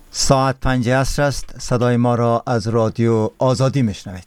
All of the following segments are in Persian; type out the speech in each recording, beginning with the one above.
ساعت 5 عصر است. صدای ما را از رادیو آزادی میشنوید.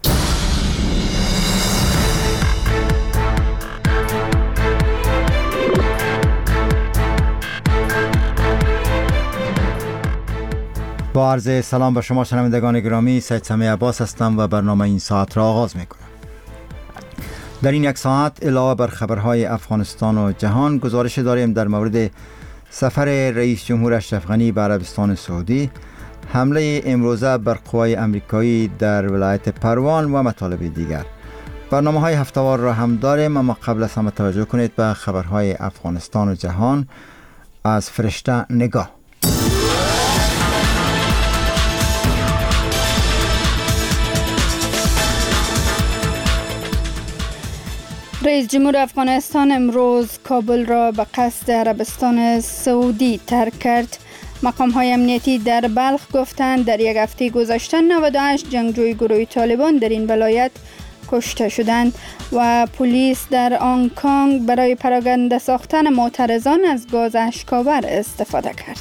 با عرض سلام به شما شنوندگان گرامی، سید سمیع عباس هستم و برنامه این ساعت را آغاز میکنم. در این یک ساعت علاوه بر خبرهای افغانستان و جهان، گزارش داریم در مورد سفر رئیس جمهور اشرف غنی به عربستان سعودی، حمله امروزه بر قوای امریکایی در ولایت پروان و مطالب دیگر. برنامه های هفته‌وار را هم داریم، اما قبل از همه توجه کنید به خبرهای افغانستان و جهان از فرشته نگاه. رئیس جمهور افغانستان امروز کابل را به قصد عربستان سعودی ترک کرد. مقام‌های امنیتی در بلخ گفتند در یک هفته گذشته 98 جنگجوی گروه طالبان در این ولایت کشته شدند و پلیس در هنگ کنگ برای پراکنده ساختن معترضان از گاز اشک‌آور استفاده کرد.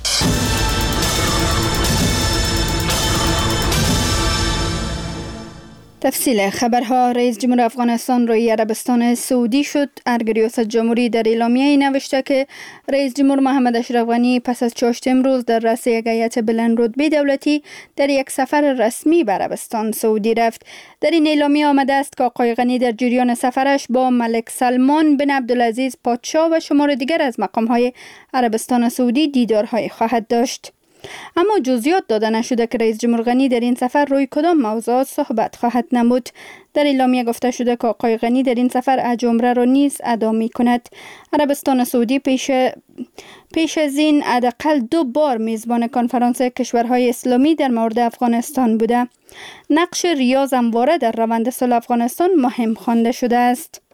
تفصیل خبرها. رئیس جمهور افغانستان روی عربستان سعودی شد. ریاست جمهوری در اعلامیه‌ای نوشته که رئیس جمهور محمد اشرف غنی پس از چاشت امروز در رأس یک هیئت بلند رتبه دولتی در یک سفر رسمی به عربستان سعودی رفت. در این اعلامیه آمده است که آقای غنی در جریان سفرش با ملک سلمان بن عبدالعزیز پادشاه و شمار دیگر از مقام‌های عربستان سعودی دیدارهای خواهد داشت. اما جزئیات داده نشده که رئیس جمهور غنی در این سفر روی کدام موضوعات صحبت خواهد نمود. در اعلامیه گفته شده که آقای غنی در این سفر حج عمره را نیز ادا می‌کند. عربستان سعودی پیش از این حداقل 2 بار میزبان کنفرانس کشورهای اسلامی در مورد افغانستان بوده. نقش ریاض همواره در روند صلح افغانستان مهم خوانده شده است.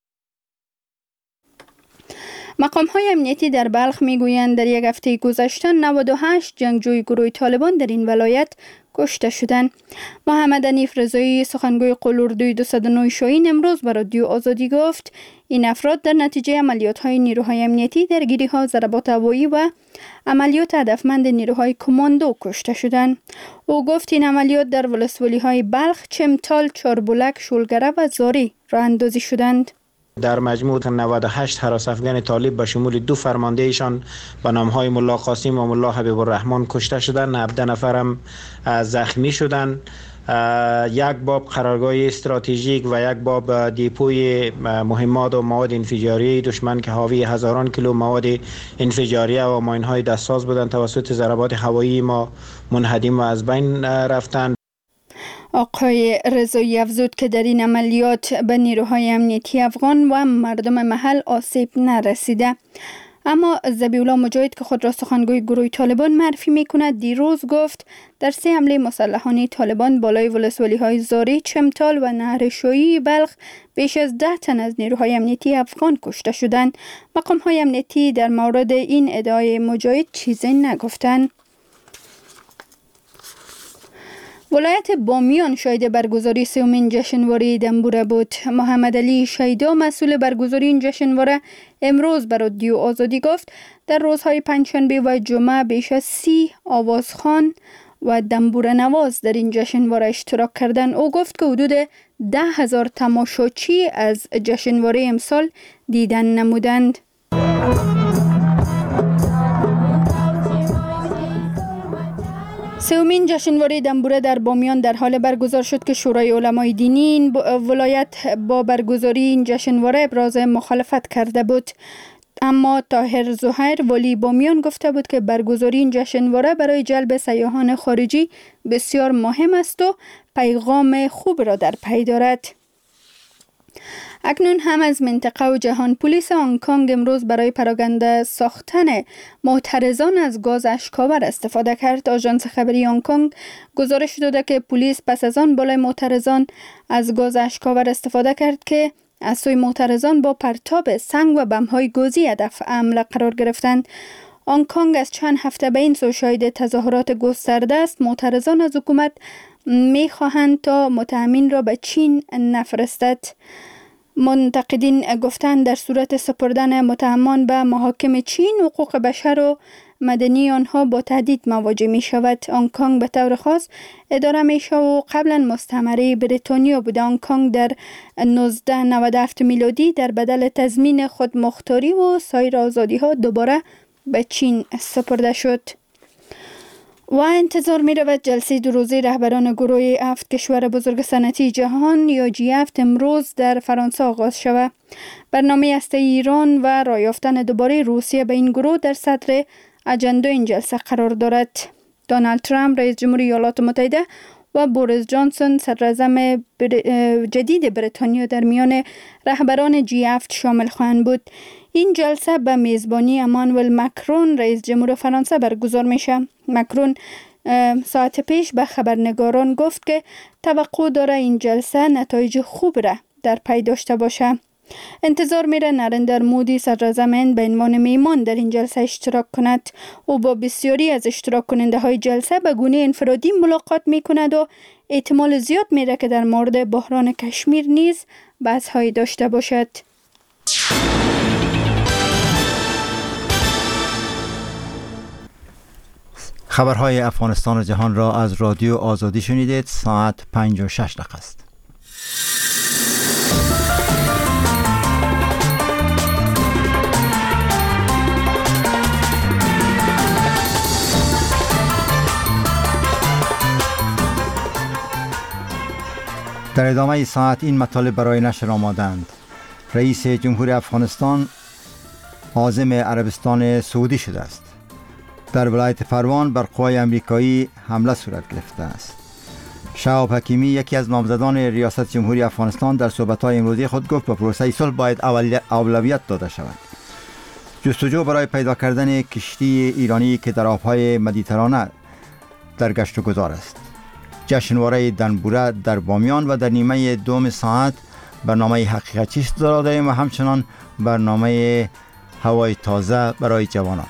مقام‌های امنیتی در بلخ میگویند در یک هفته گذشته 98 جنگجوی گروه طالبان در این ولایت کشته شدند. محمد حنیف رضایی، سخنگوی قلوردوی 209 شاهین، امروز به رادیو آزادی گفت این افراد در نتیجه عملیات‌های نیروهای امنیتی، درگیری‌ها، ضربات هوایی و عملیات هدفمند نیروهای کماندو کشته شدند. او گفت این عملیات در ولسوالی‌های بلخ، چمتال، چاربلک، شولگره و زاری راه اندازی شدند. در مجموع 98 هراس افغان طالب به شمول 2 فرماندهشان به نام‌های ملا قاسم و ملا حبیب الرحمن کشته شدند. 17 نفر هم زخمی شدند. یک باب قرارگاه استراتژیک و یک باب دیپوی مهمات و مواد انفجاری دشمن که حاوی هزاران کیلو مواد انفجاریه و ماین‌های دستساز بودند توسط ضربات هوایی ما منهدم و از بین رفتند. آقای رضایی افزود که در این عملیات به نیروهای امنیتی افغان و مردم محل آسیب نرسیده. اما ذبیحالله مجاهد که خود را سخنگوی گروه طالبان معرفی می‌کند، دیروز گفت در 3 حمله مسلحانه طالبان بالای ولسوالی‌های زاری، چمتال و نهر شویی بلخ بیش از 10 تن از نیروهای امنیتی افغان کشته شدند. مقام‌های امنیتی در مورد این ادعای مجاهد چیزی نگفتند. ولایت بامیان شاهد برگزاری 3مین جشنواره دنبوره بود. محمد علی شیدا، مسئول برگزاری این جشنواره، امروز به رادیو آزادی گفت در روزهای پنجشنبه و جمعه بیش از 30 آوازخوان و دنبوره نواز در این جشنواره اشتراک کردند. او گفت که حدود 10,000 تماشاچی از جشنواره امسال دیدن نمودند. سومین جشنواره دنبوره در بامیان در حال برگزار شد که شورای علمای دینی این ولایت با برگزاری این جشنواره ابراز مخالفت کرده بود. اما طاهر زهیر، والی بامیان، گفته بود که برگزاری این جشنواره برای جلب سیاحان خارجی بسیار مهم است و پیغام خوب را در پی دارد. اکنون هم از منطقه و جهان. پلیس هنگ کنگ امروز برای پراکنده ساختن معترضان از گاز اشک‌آور استفاده کرد. آژانس خبری هنگ کنگ گزارش داده که پلیس پس از آن بالای معترضان از گاز اشک‌آور استفاده کرد که از سوی معترضان با پرتاب سنگ و بم‌های گازی هدف حمله قرار گرفتند. هنگ کنگ از چند هفته به این سو شاهد تظاهرات گسترده است. معترضان از حکومت می‌خواهند تا متهمین را به چین نفرستد. منتقدین گفتند در صورت سپردن متهمان به محاکم چین، حقوق بشر و مدنی آنها با تهدید مواجه می شود. هنگ کنگ به طور خاص اداره می شود و قبلا مستعمره بریتانیا بوده. هنگ کنگ در 1997 میلادی در بدل تضمین خودمختاری و سایر آزادی ها دوباره به چین سپرده شد. و انتظار می رود جلسه 2 روزه رهبران گروه 7 کشور بزرگ صنعتی جهان یا G7 امروز در فرانسه آغاز شود. برنامه هسته ایران و راه یافتن دوباره روسیه به این گروه در صدر اجندا این جلسه قرار دارد. دونالد ترامپ رئیس جمهوری ایالات متحده و بوریس جانسون صدراعظم جدید بریتانیا در میان رهبران G7 شامل خواهند بود. این جلسه به میزبانی امانوئل مکرون رئیس جمهور فرانسه برگزار میشه. مکرون ساعت پیش به خبرنگاران گفت که توقع داره این جلسه نتایج خوب را در پی داشته باشه. انتظار میره نریندر مودی صدراعظم هند به عنوان میهمان در این جلسه اشتراک کند. او با بسیاری از اشتراک کننده های جلسه به گونه انفرادی ملاقات میکند و احتمال زیاد میره که در مورد بحران کشمیر نیز بحث های داشته باشد. خبرهای افغانستان و جهان را از رادیو آزادی شنیدید. ساعت 5:06 است. در ادامه ساعت این مطالب برای نشر آمادند. رئیس جمهور افغانستان عازم عربستان سعودی شده است. در ولایت پروان بر قوای امریکایی حمله صورت گرفته است. شهاب حکیمی یکی از نامزدان ریاست جمهوری افغانستان در صحبت‌های امروزی خود گفت به پروسه صلح باید اولویت داده شود. جستجو برای پیدا کردن کشتی ایرانی که در آب‌های مدیترانه در گشت و گذار است. جشنواره دنبوره در بامیان و در نیمه دوم ساعت برنامه حقیقت چیست داریم و همچنان برنامه هوای تازه برای جوانان.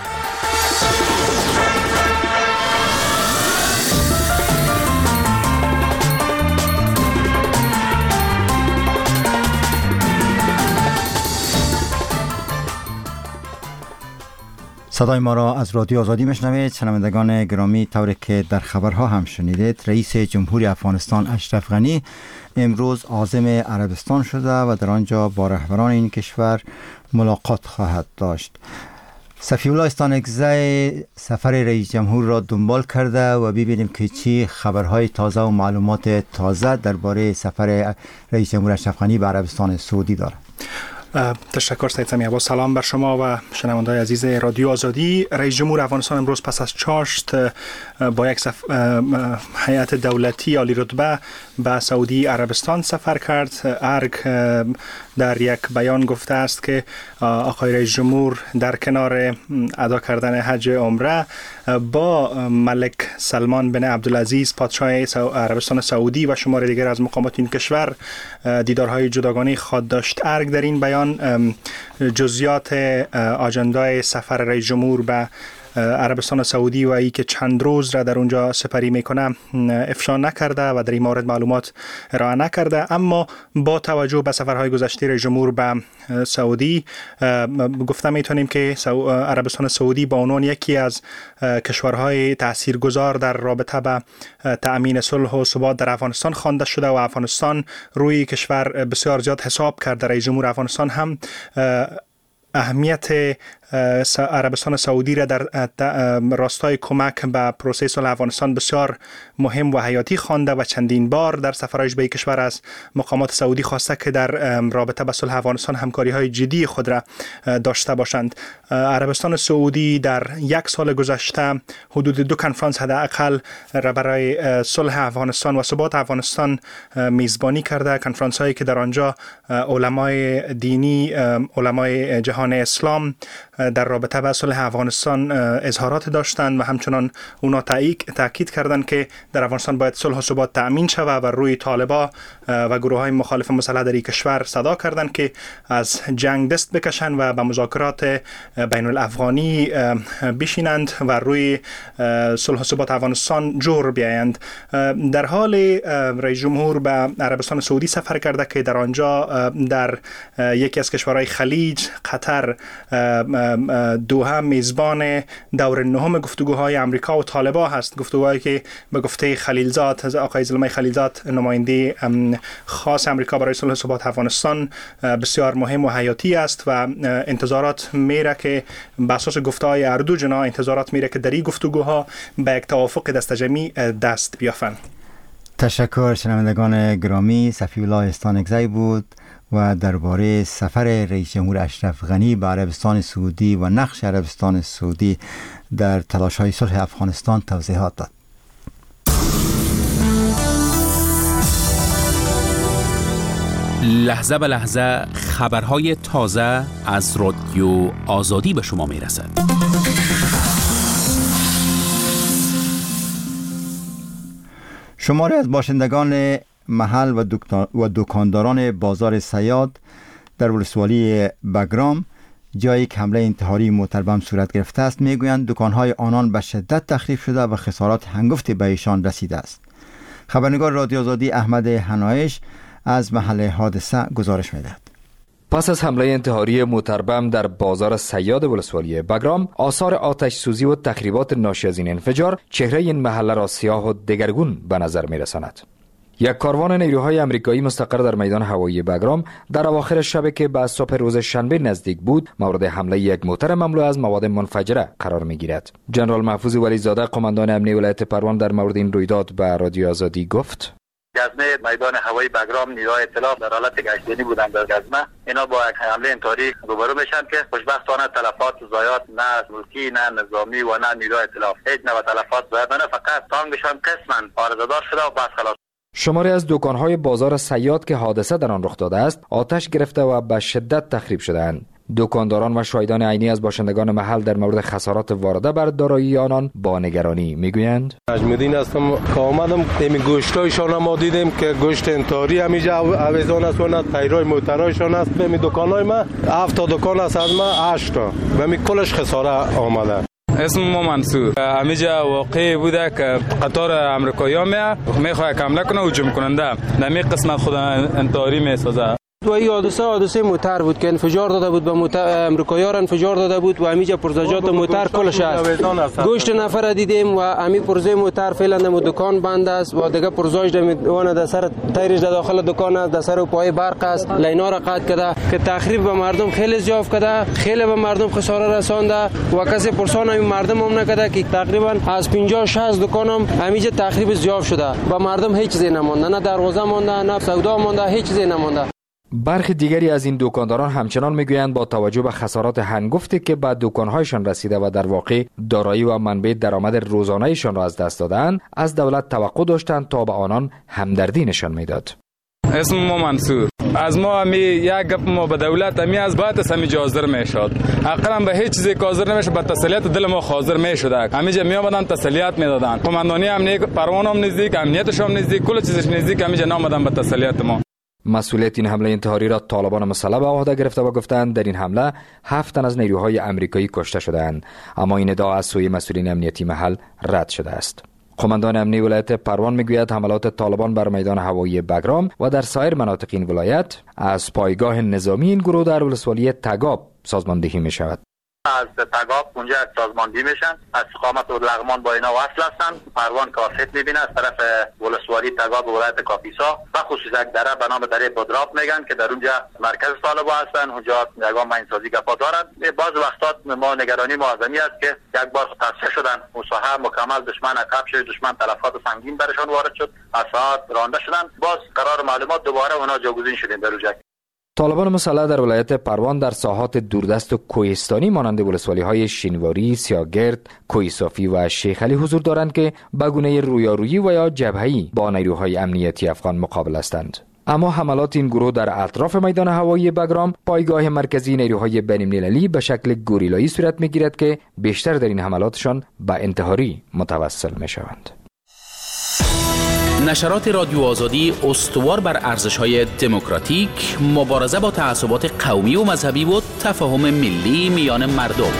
صدای ما را از رادیو آزادی میشنوید. شنوندگان گرامی، طوری که در خبرها هم شنیدید، رئیس جمهوری افغانستان اشرف غنی امروز عازم عربستان شده و در آنجا با رهبران این کشور ملاقات خواهد داشت. صفی الله استانکزی سفر رئیس جمهور را دنبال کرده و ببینیم که چی خبرهای تازه و معلومات تازه درباره سفر رئیس جمهور اشرف غنی به عربستان سعودی دارد. تشکر سید سمی عباس. سلام بر شما و شنوندگان عزیز رادیو آزادی. رئیس جمهور افغانستان امروز پس از چاشت با یک هیئت دولتی عالی رتبه به سعودی عربستان سفر کرد. ارگ در یک بیان گفته است که آقای رئیس جمهور در کنار ادا کردن حج عمره با ملک سلمان بن عبدالعزیز پادشاه عربستان سعودی و شمار دیگر از مقامات این کشور دیدارهای جداگانه خواهد داشت. ارگ در این بیان جزئیات آژندای سفر رئیس جمهور به عربستان سعودی و ای که چند روز را در اونجا سپری میکنه افشا نکرده و در این مورد معلومات ارائه نکرده، اما با توجه به سفرهای گذشته رئیس جمهور به سعودی گفته میتونیم که عربستان سعودی با عنوان یکی از کشورهای تاثیرگذار در رابطه به تأمین صلح و ثبات در افغانستان خوانده شده و افغانستان روی کشور بسیار زیاد حساب کرده. رئیس جمهور افغانستان هم اهمیت عربستان سعودی را در راستای کمک به پروسه صلح افغانستان بسیار مهم و حیاتی خوانده و چندین بار در سفرهایش به کشور از مقامات سعودی خواسته که در رابطه با صلح افغانستان همکاری‌های جدی خود را داشته باشند. عربستان سعودی در یک سال گذشته حدود 2 کنفرانس حداقل را برای صلح افغانستان و ثبات افغانستان میزبانی کرده. کنفرانس هایی که در آنجا علمای دینی، علمای جهان اسلام در رابطه با صلح افغانستان اظهارات داشتند و همچنان اونا تاکید کردند که در افغانستان باید صلح و ثبات تأمین شود و روی طالبا و گروه های مخالف مسلح در این کشور صدا کردند که از جنگ دست بکشند و به مذاکرات بین الافغانی بشینند و روی صلح و ثبات افغانستان جور بیایند. در حال رئیس جمهور به عربستان سعودی سفر کرده که در آنجا در یکی از کشورهای خلیج قطر دوحه میزبان دور نهم گفتگوهای امریکا و طالبان هست، گفتگوهایی که به گفته خلیلزاد، آقای زلمه خلیلزاد، نماینده خاص امریکا برای صلح و ثبات افغانستان، بسیار مهم و حیاتی است و انتظارات میره که بر اساس گفته‌های هر دو جناح انتظارات میره که در این گفتگوها به یک توافق دست جمعی دست بیافند. تشکر. شنوندگان گرامی، صفی‌الله استانکزی بود و درباره سفر رئیس جمهور اشرف غنی به عربستان سعودی و نقش عربستان سعودی در تلاش‌های صلح افغانستان توضیحات داد. لحظه به لحظه خبرهای تازه از رادیو آزادی به شما میرسد. شماری از باشندگان محل و دکانداران بازار سیاد در ولسوالی بگرام، جایی که حمله انتحاری موتر بم صورت گرفته است، میگویند دکانهای آنان به شدت تخریب شده و خسارات هنگفتی به ایشان رسیده است. خبرنگار رادیو آزادی احمد حنایش از محل حادثه گزارش می‌دهد. پس از حمله انتحاری موتربم در بازار سیاد ولسوالی بگرام، آثار آتش سوزی و تخریبات ناشی از این انفجار چهره این محله را سیاه و دگرگون به نظر می‌رساند. یک کاروان نیروهای آمریکایی مستقر در میدان هوایی بگرام در اواخر شب که به صبح روز شنبه نزدیک بود، مورد حمله یک موتر مملو از مواد منفجره قرار می‌گیرد. جنرال محفوظ ولیزاده، قماندان امنیه ولایت پروان، در مورد این رویداد به رادیو آزادی گفت: گزمه میدان هوایی بگرام نیروهای اطلاع در حالت گشتنی بودند. در گزمه اینا با یک حمله انتحاری روبرو میشن که خوشبختانه تلفات زیاد نه ملکی نه نظامی و نه نیروهای اطلاع هیچ نوع تلفات زیاد نه، فقط تانگشان قسما عارضه‌دار شده و بس خلاص. شماری از دکان‌های بازار سیاد که حادثه در آن رخ داده است آتش گرفته و به شدت تخریب شده‌اند. دکانداران و شاهدان عینی از باشندگان محل در مورد خسارات وارده بر دارایی آنان با نگرانی میگویند: نجم‌الدین هستم که آمدم این گوشتایشان ما دیدیم که گوشت انتحاری همیشه اویزان است و تایرای موترایشان است. به می دکان‌های ما 7 تا دکان است، از ما 8 تا و می کلش خساره آمده. اسم ما منصور. همیجا واقعی بوده که قطار امریکایی میخواد حمله کنه و هجوم کننده نمی قسمت خود انتحاری میسازه. و این حادثه موتر بود که انفجار داده بود، به موتر امریکایی‌ها انفجار داده بود و همیجا پرزجات موتر کلش است. گوشت نفر دیدیم و امی پرزه موتر فعلا در دکان بند است و دیگه پرزاج در در سر تایرش در داخل دکان است، در سر و پای برق است، لینا را قطع کرده که تخریب به مردم خیلی زیاد کرده، خیلی به مردم خساره رسانده و کسی پرسان این مردم هم نکرده که تقریبا از 50-60 دکان هم همیجا تخریب زیاد شده. به مردم هیچ چیزی نمانده، نه دروازه مانده، نه سودا مانده، هیچ چیزی نمانده. برخی دیگری از این دکانداران همچنان میگویند با توجه به خسارات هنگفتی که به دکانهایشان رسیده و در واقع دارایی و منبع درآمد روزانه‌ایشان را از دست دادند، از دولت توقع داشتند تا به آنان همدردی نشان میداد. اسم ما منصور. از ما همی یک گپ ما به دولت همی از باید همی حاضر میشد. اقلا به هیچ چیزی حاضر نمیشه، به تسلیت دل ما حاضر میشد. همیشه می آمدن تسلیت میدادن. قماندانی امنیت پروان هم نزدیک، امنیتش هم نزدیک، کل چیزش نزدیک، همیشه نامدن به تسلیت ما. مسئولیت این حمله انتحاری را طالبان مسلح به عهده گرفته و گفتند در این حمله 7 تن از نیروهای آمریکایی کشته شدند، اما این ادعا از سوی مسئولین امنیتی محل رد شده است. قماندان امنیه ولایت پروان میگوید حملات طالبان بر میدان هوایی بگرام و در سایر مناطق این ولایت از پایگاه نظامی این گروه در ولسوالی تگاب سازماندهی می شود. از تگاب اونجا سازماندهی میشن، از استقامت و لغمان با اینا وصل هستن. پروان کافت میبینه از طرف ولسوالی تگاب و ولایت کاپیسا و خصوصا یک دره به نام دره بدراب میگن که در اونجا مرکز طالبان هستن، اونجا یگان ماینسازی گپا دارن. بعض وقتا ما نگرانی معظمی است که یک بار تاسیس شدن مصاحب مکمل دشمن عقب شد، دشمن تلفات سنگین برشان وارد شد، اسعاد رانده شدن، باز قرار معلومات دوباره اونا جاگزین شدن در اونجا. طالبان مسلح در ولایت پروان در ساحات دوردست و کوهستانی مانند ولسوالی‌های شینواری، سیاگرد، کوهصافی و شیخ علی حضور دارند که به گونه رویارویی و یا جبهه‌ای با نیروهای امنیتی افغان مقابل هستند. اما حملات این گروه در اطراف میدان هوایی بگرام، پایگاه مرکزی نیروهای بین‌المللی، به شکل گوریلایی صورت می‌گیرد که بیشتر در این حملاتشان به انتحاری متوسل می‌شوند. نشرات رادیو آزادی استوار بر ارزش‌های دموکراتیک، مبارزه با تعصبات قومی و مذهبی و تفاهم ملی میان مردم.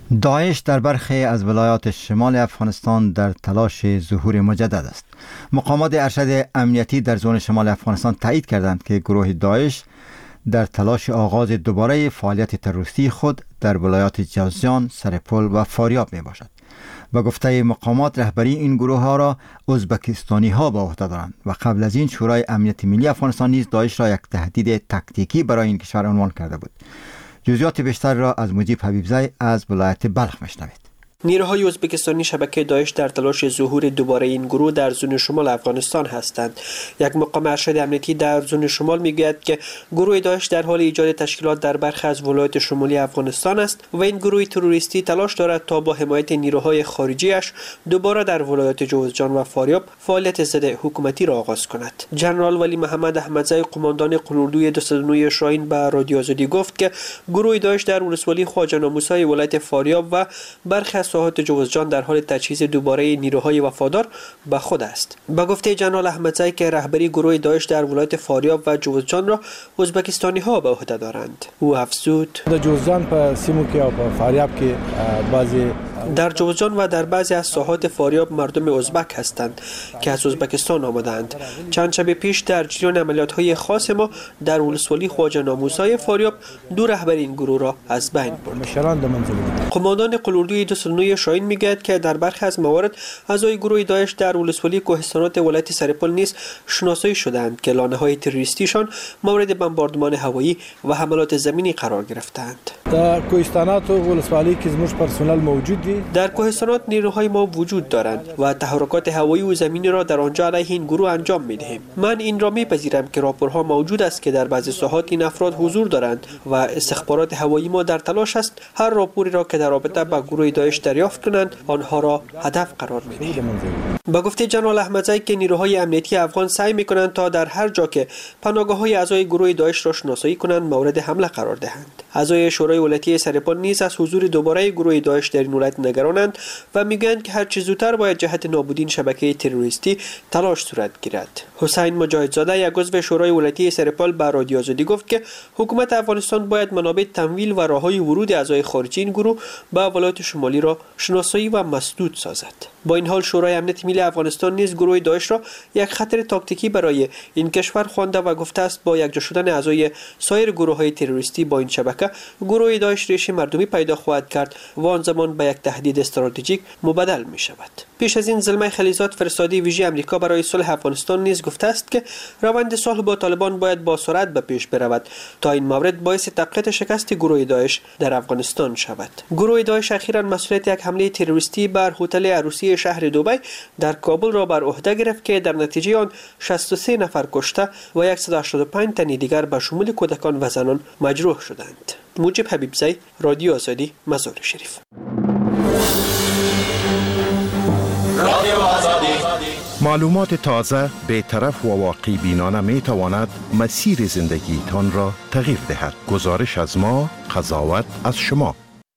داعش در برخی از ولایات شمال افغانستان در تلاش ظهور مجدد است. مقامات ارشد امنیتی در زون شمال افغانستان تایید کردند که گروه داعش در تلاش آغاز دوباره فعالیت تروریستی خود در ولایات جوزجان، سرپل و فاریاب می باشد. با گفته مقامات رهبری این گروه ها را ازبکستانی ها به عهده دارند و قبل از این شورای امنیت ملی افغانستان نیز داعش را یک تهدید تاکتیکی برای این کشور عنوان کرده بود. جزئیات بیشتر را از مجیب حبیبزی از ولایت بلخ میشنوید. نیروهای ازبکستانی شبکه داعش در تلاش ظهور دوباره این گروه در زون شمال افغانستان هستند. یک مقام ارشد امنیتی در زون شمال میگوید که گروه داعش در حال ایجاد تشکیلات در برخی از ولایات شمالی افغانستان است و این گروه تروریستی تلاش دارد تا با حمایت نیروهای خارجیش دوباره در ولایات جوزجان و فاریاب فعالیت ضد حکومتی را آغاز کند. جنرال ولی محمد احمدزی قماندان قلوردوی 209 شاهین به رادیو آزادی گفت که گروه داعش در ولسوالی خواجه ناموسای ولایت فاریاب و برخی ساحات جوزجان در حال تجهیز دوباره نیروهای وفادار به خود است. با گفته جنرال احمدزی که رهبری گروه داعش در ولایت فاریاب و جوزجان را ازبکستانی ها به عهده دارند. او افزود: در جوزجان په سیمو کې او په فاریاب کې بعضی در جوزجان و در بعضی از ساحات فاریاب مردم ازبک هستند که از ازبکستان آمدند. چند شب پیش در جریان عملیات‌های خاص ما در ولسوالی خواجه ناموسای فاریاب دو رهبر این گروه را از بین برد. قماندان قلوردوی 209 شاهین میگوید که در برخی از موارد اعضای گروه داعش در ولسوالی کوهستانات ولایت سرپل نیز شناسایی شدند که لانه‌های تروریستیشان مورد بمباردمان هوایی و حملات زمینی قرار گرفتند. در کوهستانات ولسوالی که زموږ پرسنل موجود دی، در کوهستانات نیروهای ما وجود دارند و تحرکات هوایی و زمینی را در آنجا علیه این گروه انجام می‌دهیم. من این را می‌پذیرم که راپورها موجود است که در بعضی ساحات این افراد حضور دارند و استخبارات هوایی ما در تلاش است هر راپوری را که در رابطه با گروه داعش دریافت کنند آنها را هدف قرار می‌دهیم. با گفته جنرال احمدزی که نیروهای امنیتی افغان سعی می‌کنند تا در هر جا که پناهگاه‌های اعضای گروه داعش را شناسایی کنند مورد حمله قرار دهند. اعضای شورای ولایتی سرپل نیز از حضور دوباره گروه داعش در این ولایت نگرانند و میگویند که هر چه زودتر باید جهت نابودین شبکه تروریستی تلاش صورت گیرد. حسین مجاهدزاده یک عضو شورای ولایتی سرپل به رادیو آزادی گفت که حکومت افغانستان باید منابع تمویل و راههای ورود اعضای خارجی این گروه به ولایات شمالی را شناسایی و مسدود سازد. با این حال شورای امنیت ملی افغانستان نیز گروه داعش را یک خطر تاکتیکی برای این کشور خوانده و گفته است با یکجا شدن اعضای سایر گروه‌های تروریستی با این شبکه گروه داعش ریشه مردمی پیدا خواهد کرد و آن زمان به یک تهدید استراتژیک مبدل می شود. پیش از این زلمه خلیزات فرستاده ویژه امریکا برای صلح افغانستان نیز گفته است که روند صلح با طالبان باید با سرعت به پیش برود تا این مورد باعث تقویت شکست گروه داعش در افغانستان شود. گروه داعش اخیراً مسئولیت یک حمله تروریستی بر هتل عروسی شهر دبی در کابل را بر عهده گرفت که در نتیجه آن 63 نفر کشته و 185 تن دیگر به شمول کودکان و زنان مجروح شدند. مجیب حبیبزی، رادیو آزادی، مزار شریف. معلومات تازه، بی‌طرف و واقع بینانه می تواند مسیر زندگی تان را تغییر دهد. گزارش از ما، قضاوت از شما.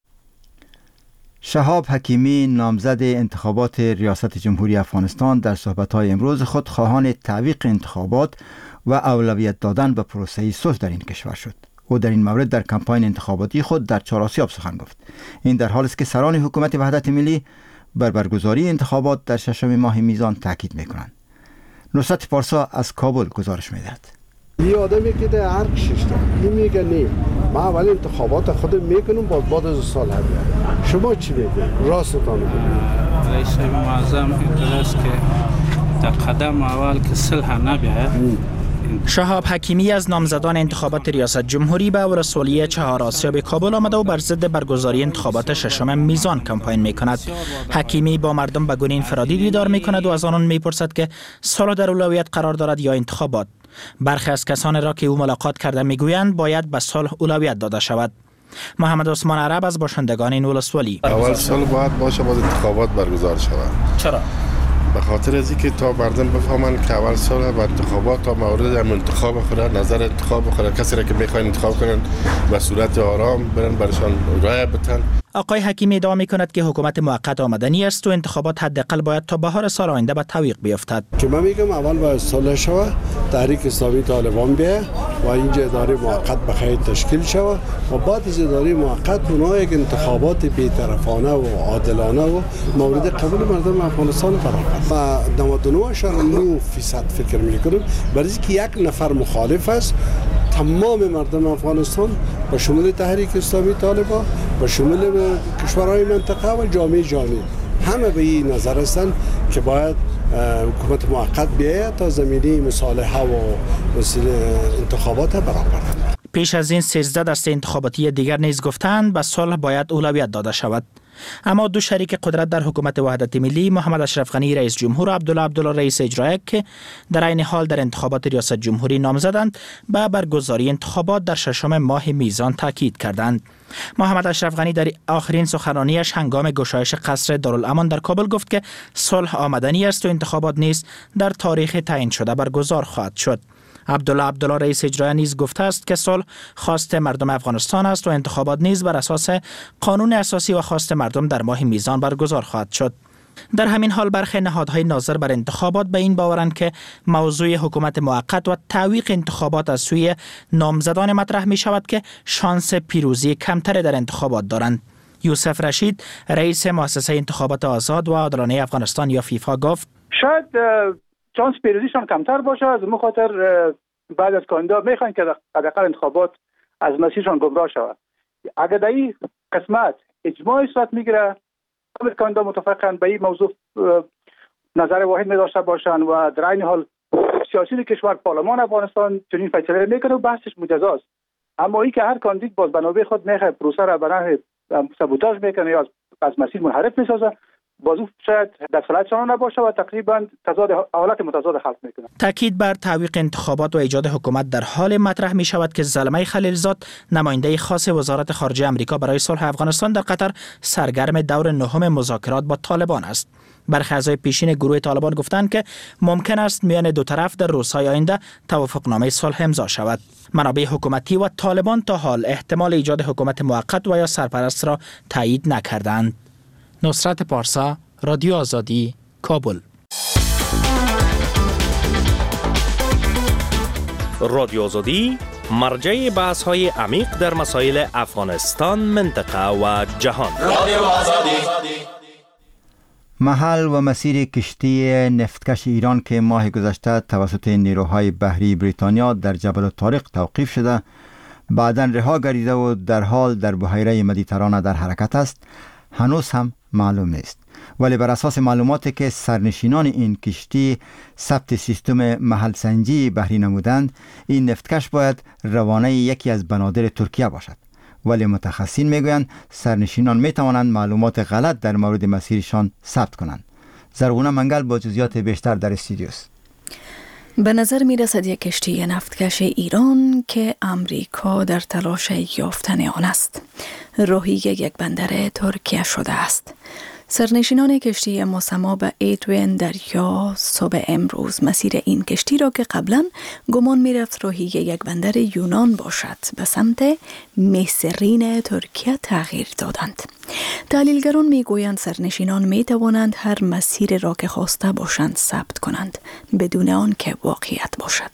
شهاب حکیمی نامزد انتخابات ریاست جمهوری افغانستان در صحبت‌های امروز خود خواهان تعویق انتخابات و اولویت دادن به پروسه صلح در این کشور شد. او در این مورد در کمپاین انتخاباتی خود در چهارآسیاب سخن گفت. این در حالی است که سران حکومت وحدت ملی بر برگزاری انتخابات در ششم ماه میزان تاکید میکنند. نصرت پارسا از کابل گزارش میدهد. یه آدمی که در هر کشیشته این میگه نه من اول انتخابات خودم میکنم بعد از سال هم. شما چی میگید؟ راستتان بگید. رئیس معظم اینطوریست که در قدم اول که صلح نبیاید. شهاب حکیمی از نامزدان انتخابات ریاست جمهوری به ولسوالی چهارآسیاب کابل آمده و بر ضد برگزاری انتخابات ششم میزان کمپاین میکند. حکیمی با مردم به گونه انفرادی دیدار میکند و از آنان میپرسد که صلح در اولویت قرار دارد یا انتخابات. برخی از کسانی را که او ملاقات کرده میگویند باید به صلح اولویت داده شود. محمد عثمان عرب از باشندگان این ولسوالی: اول صلح باید باشه بعد انتخابات برگزار شود. چرا؟ به خاطر از اینکه تا مردم بفهمند که اول صلح و انتخابات تا مورد انتخاب خود نظر انتخاب خود کسی را که میخواین انتخاب کنن به صورت آرام برن برشان رای بدن. آقای حکیمی ادعا می‌کند که حکومت موقت آمدنی است و انتخابات حداقل باید تا بهار سال آینده به تعویق بیفتد. که من میگم اول باید صلح شود، تحریک اسلامی طالبان بیاید و اینجا اداره موقت بخیر تشکیل شود و بعد از اداره موقت اونها یک انتخابات بی‌طرفانه و عادلانه و مورد قبول مردم افغانستان برآورد. و 99.9% فکر میکنم برای اینکه یک نفر مخالف است، تمام مردم افغانستان با شمول تحریک اسلامی طالبان و شمول کشورهای منطقه و جامعه جهانی همه به این نظر هستند که باید حکومت موقت بیاید تا زمینه مصالحه و انتخابات برآورد. پیش از این 13 دسته انتخاباتی دیگر نیز گفتند به صلح باید اولویت داده شود. اما دو شریک قدرت در حکومت وحدت ملی، محمد اشرف غنی رئیس جمهور و عبدالله رئیس اجرایی که در عین حال در انتخابات ریاست جمهوری نامزدند، به برگزاری انتخابات در 6 ماه میزان تاکید کردند. محمد اشرف غنی در آخرین سخنرانیش هنگام گشایش قصر دارالامان در کابل گفت که صلح آمدنی است و انتخابات نیز در تاریخ تعیین شده برگزار خواهد شد. عبدالله رئیس اجرایی نیز گفته است که صلح خواست مردم افغانستان است و انتخابات نیز بر اساس قانون اساسی و خواست مردم در ماه میزان برگزار خواهد شد. در همین حال برخی نهادهای ناظر بر انتخابات به این باورند که موضوع حکومت موقت و تعویق انتخابات از سوی نامزدان مطرح می شود که شانس پیروزی کمتر در انتخابات دارند. یوسف رشید رئیس مؤسسه انتخابات آزاد و عادلانه افغانستان یا فیفا گفت شاید شانس پیروزیشان کمتر باشه، از اون خاطر بعد از کاندیدا میخوان که حداقل انتخابات از مسیرشان گمراه شود. اگر در این قسمت اجماع صورت میگیره، کل کاندیدا متفقن به این موضوع نظر واحد می داشته باشند و در این حال سیاسی کشور پارلمان افغانستان چنین فیصله میکنه و بحثش مجزاست. اما این که هر کاندید باز بنابه خود میخواد پروسه را به نحو سابوتاژ میکنه یا از مسیر منحرف میسازه، بازو شاید در صلاحیتشان نباشه و تقریبا حالت متضاد خلق میکنه. تاکید بر تعویق انتخابات و ایجاد حکومت در حال مطرح می شود که زلمه خلیلزاد، نماینده خاص وزارت خارجه آمریکا برای صلح افغانستان، در قطر سرگرم دور نهم مذاکرات با طالبان است. برخی اعضای پیشین گروه طالبان گفتند که ممکن است میان دو طرف در روزهای آینده توافقنامه صلح امضا شود. منابع حکومتی و طالبان تا حال احتمال ایجاد حکومت موقت و یا سرپرست را تایید نکردند. نصرت پارسا، رادیو آزادی، کابل. رادیو آزادی مرجع بحث‌های عمیق در مسائل افغانستان، منطقه و جهان. رادیو آزادی. محل و مسیر کشتی نفتکش ایران که ماه گذشته توسط نیروهای بحری بریتانیا در جبل الطارق توقیف شده، بعداً رها گردیده و در حال در بحیره مدیترانه در حرکت است، هنوز هم معلوم نیست. ولی بر اساس معلوماتی که سرنشینان این کشتی ثبت سیستم محل سنجی بحری نمودند، این نفتکش باید روانه یکی از بنادر ترکیه باشد. ولی متخصصین میگویند سرنشینان میتوانند معلومات غلط در مورد مسیرشان ثبت کنند. زرغونه منگل با جزئیات بیشتر در استودیوست. به نظر می رسد یک کشتی نفتکش ایران که امریکا در تلاش یافتن آن است راهی یک بندر ترکیه شده است. سرنشینان کشتی مسما به ایدوین دریا صبح امروز مسیر این کشتی را که قبلا گمان می رفت راهی یک بندر یونان باشد به سمت میسرین ترکیه تغییر دادند. تحلیلگران می گویند سرنشینان می توانند هر مسیر را که خواسته باشند ثبت کنند بدون آن که واقعیت باشد.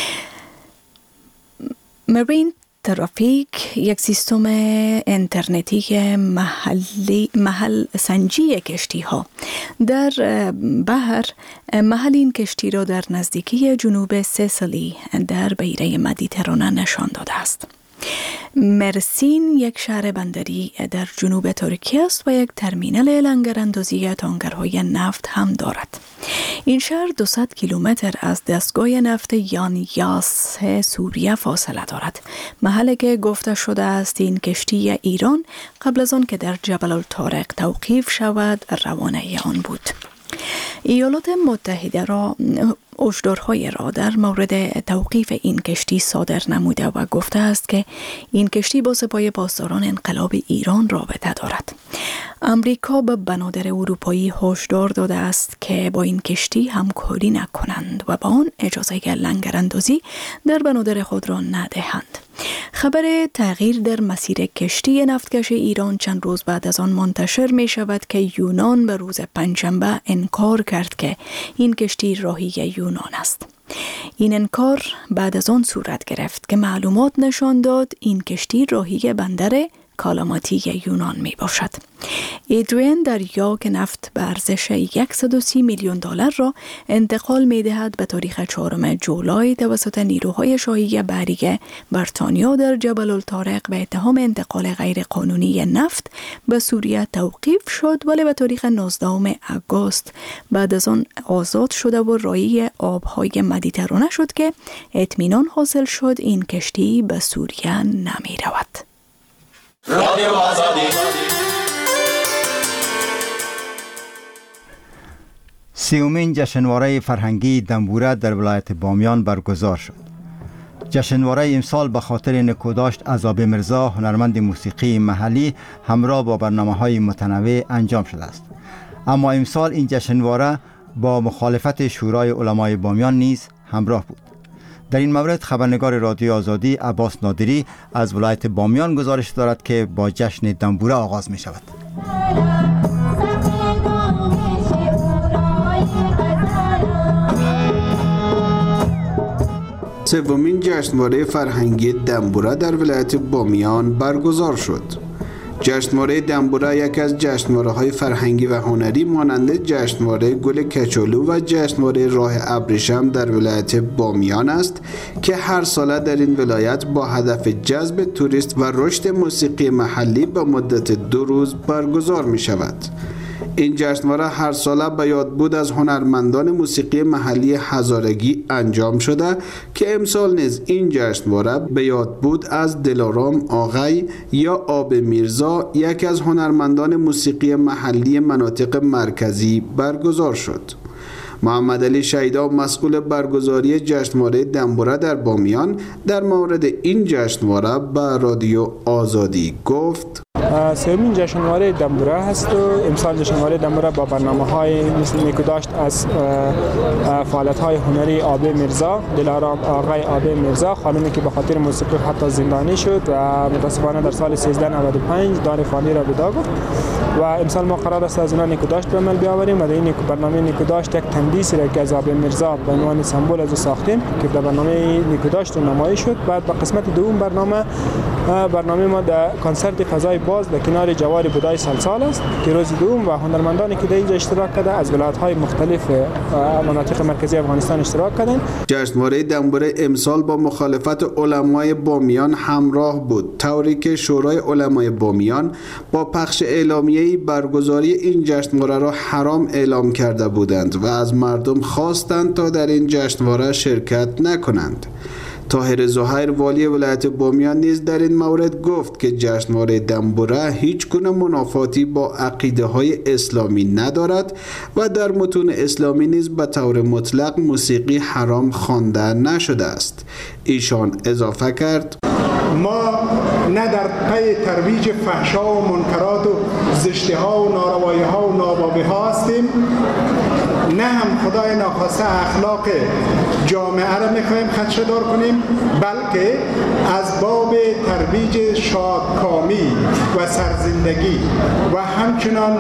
مرین ترافیک یک سیستم اینترنتی محل سنجی کشتی ها در بحر محل این کشتی را در نزدیکی جنوب سیسیلی در بحیره مدیترانه نشان داده است. مرسین یک شهر بندری در جنوب ترکیه است و یک ترمینال لنگراندازی تانکرهای نفت هم دارد. این شهر 200 کیلومتر از دستگاه نفت یانیاس سوریه فاصله دارد. محلی که گفته شده است این کشتی ایران قبل از آن که در جبل الطارق توقیف شود روانه آن بود. ایالات متحده را هشدارهای را در مورد توقیف این کشتی صادر نموده و گفته است که این کشتی با سپاه پاسداران انقلاب ایران رابطه دارد. امریکا به بنادر اروپایی هشدار داده است که با این کشتی همکاری نکنند و با آن اجازه لنگراندازی در بنادر خود را ندهند. خبر تغییر در مسیر کشتی نفتکش ایران چند روز بعد از آن منتشر می شود که یونان به روز پنجشنبه انکار کرد که این کشتی راهی یونان است. این انکار بعد از آن صورت گرفت که معلومات نشان داد این کشتی راهی بندر کالاماتی یونان می باشد. ایدریان دریا که نفت به ارزش 130 میلیون دلار را انتقال می دهد به تاریخ 4 جولای توسط نیروهای شاهی بحری بریتانیا در جبل الطارق به اتهام انتقال غیر قانونی نفت به سوریه توقیف شد، ولی به تاریخ 19 آگوست بعد از آن آزاد شده و راهی آبهای مدیترانه شد که اطمینان حاصل شد این کشتی به سوریه نمی رود. رادیو آزادی. سیومین جشنواره فرهنگی دنبوره در ولایت بامیان برگزار شد. جشنواره امسال به خاطر نکوداشت از آبی مرزا، هنرمند موسیقی محلی، همراه با برنامه‌های متنوع انجام شده است. اما امسال این جشنواره با مخالفت شورای علمای بامیان نیز همراه بود. در این مورد خبرنگار رادیو آزادی عباس نادری از ولایت بامیان گزارش دارد که با جشن دنبوره آغاز می شود. سومین جشنواره فرهنگی دنبوره در ولایت بامیان برگزار شد. جشنواره دنبوره یکی از جشنواره‌های فرهنگی و هنری مانند جشنواره گل کچالو و جشنواره راه ابریشم در ولایت بامیان است که هر ساله در این ولایت با هدف جذب توریست و رشد موسیقی محلی به مدت 2 روز برگزار می شود. این جشنواره هر ساله به یادبود از هنرمندان موسیقی محلی هزارگی انجام شده که امسال نیز این جشنواره به یادبود از دلارام آغای یا آب میرزا، یکی از هنرمندان موسیقی محلی مناطق مرکزی برگزار شد. محمد علی شیدا، مسئول برگزاری جشنواره دنبوره در بامیان، در مورد این جشنواره به رادیو آزادی گفت: سومین جشنواره دنبوره هست و امسال جشنواره دنبوره با برنامه‌های مثل نیکوداشت از فعالیت‌های هنری آبی میرزا، دلارام آقای آبی میرزا، خانمی که به خاطر موسیقی حتی زندانی شد و متاسفانه در سال 1395 دار فانی را ودا گفت و امسال ما قرار است از اینا نیکوداشت به عمل بیاوریم و در این برنامه نیکوداشت یک تندیسی را که از آبی میرزا به عنوان سمبل از ساختیم که در برنامه نیکوداشت نمایش شد. بعد به قسمت دوم برنامه ما در کنسرت فضای باز در کنار جوار بودای سلسال است که روز دوم و هنرمندانی که در اینجا اشتراک کرده از ولایت‌های مختلف مناطق مرکزی افغانستان اشتراک کردند. جشنواره دنبوره امسال با مخالفت علمای بامیان همراه بود، طوری که شورای علمای بامیان با پخش اعلامیه‌ای برگزاری این جشنواره را حرام اعلام کرده بودند و از مردم خواستند تا در این جشنواره شرکت نکنند. طاهر زهیر والی ولایت بامیان نیز در این مورد گفت که جشنواره دنبوره هیچ گونه منافاتی با عقیده های اسلامی ندارد و در متون اسلامی نیز به طور مطلق موسیقی حرام خوانده نشده است. ایشان اضافه کرد: ما نه در پی ترویج فحشا و منکرات و زشتی ها و ناروایی ها و نابابی ها هستیم، نه هم خدای ناخواسته اخلاق جامعه را میخواهیم خدشه‌دار کنیم، بلکه از باب ترویج شادکامی و سرزندگی و همچنان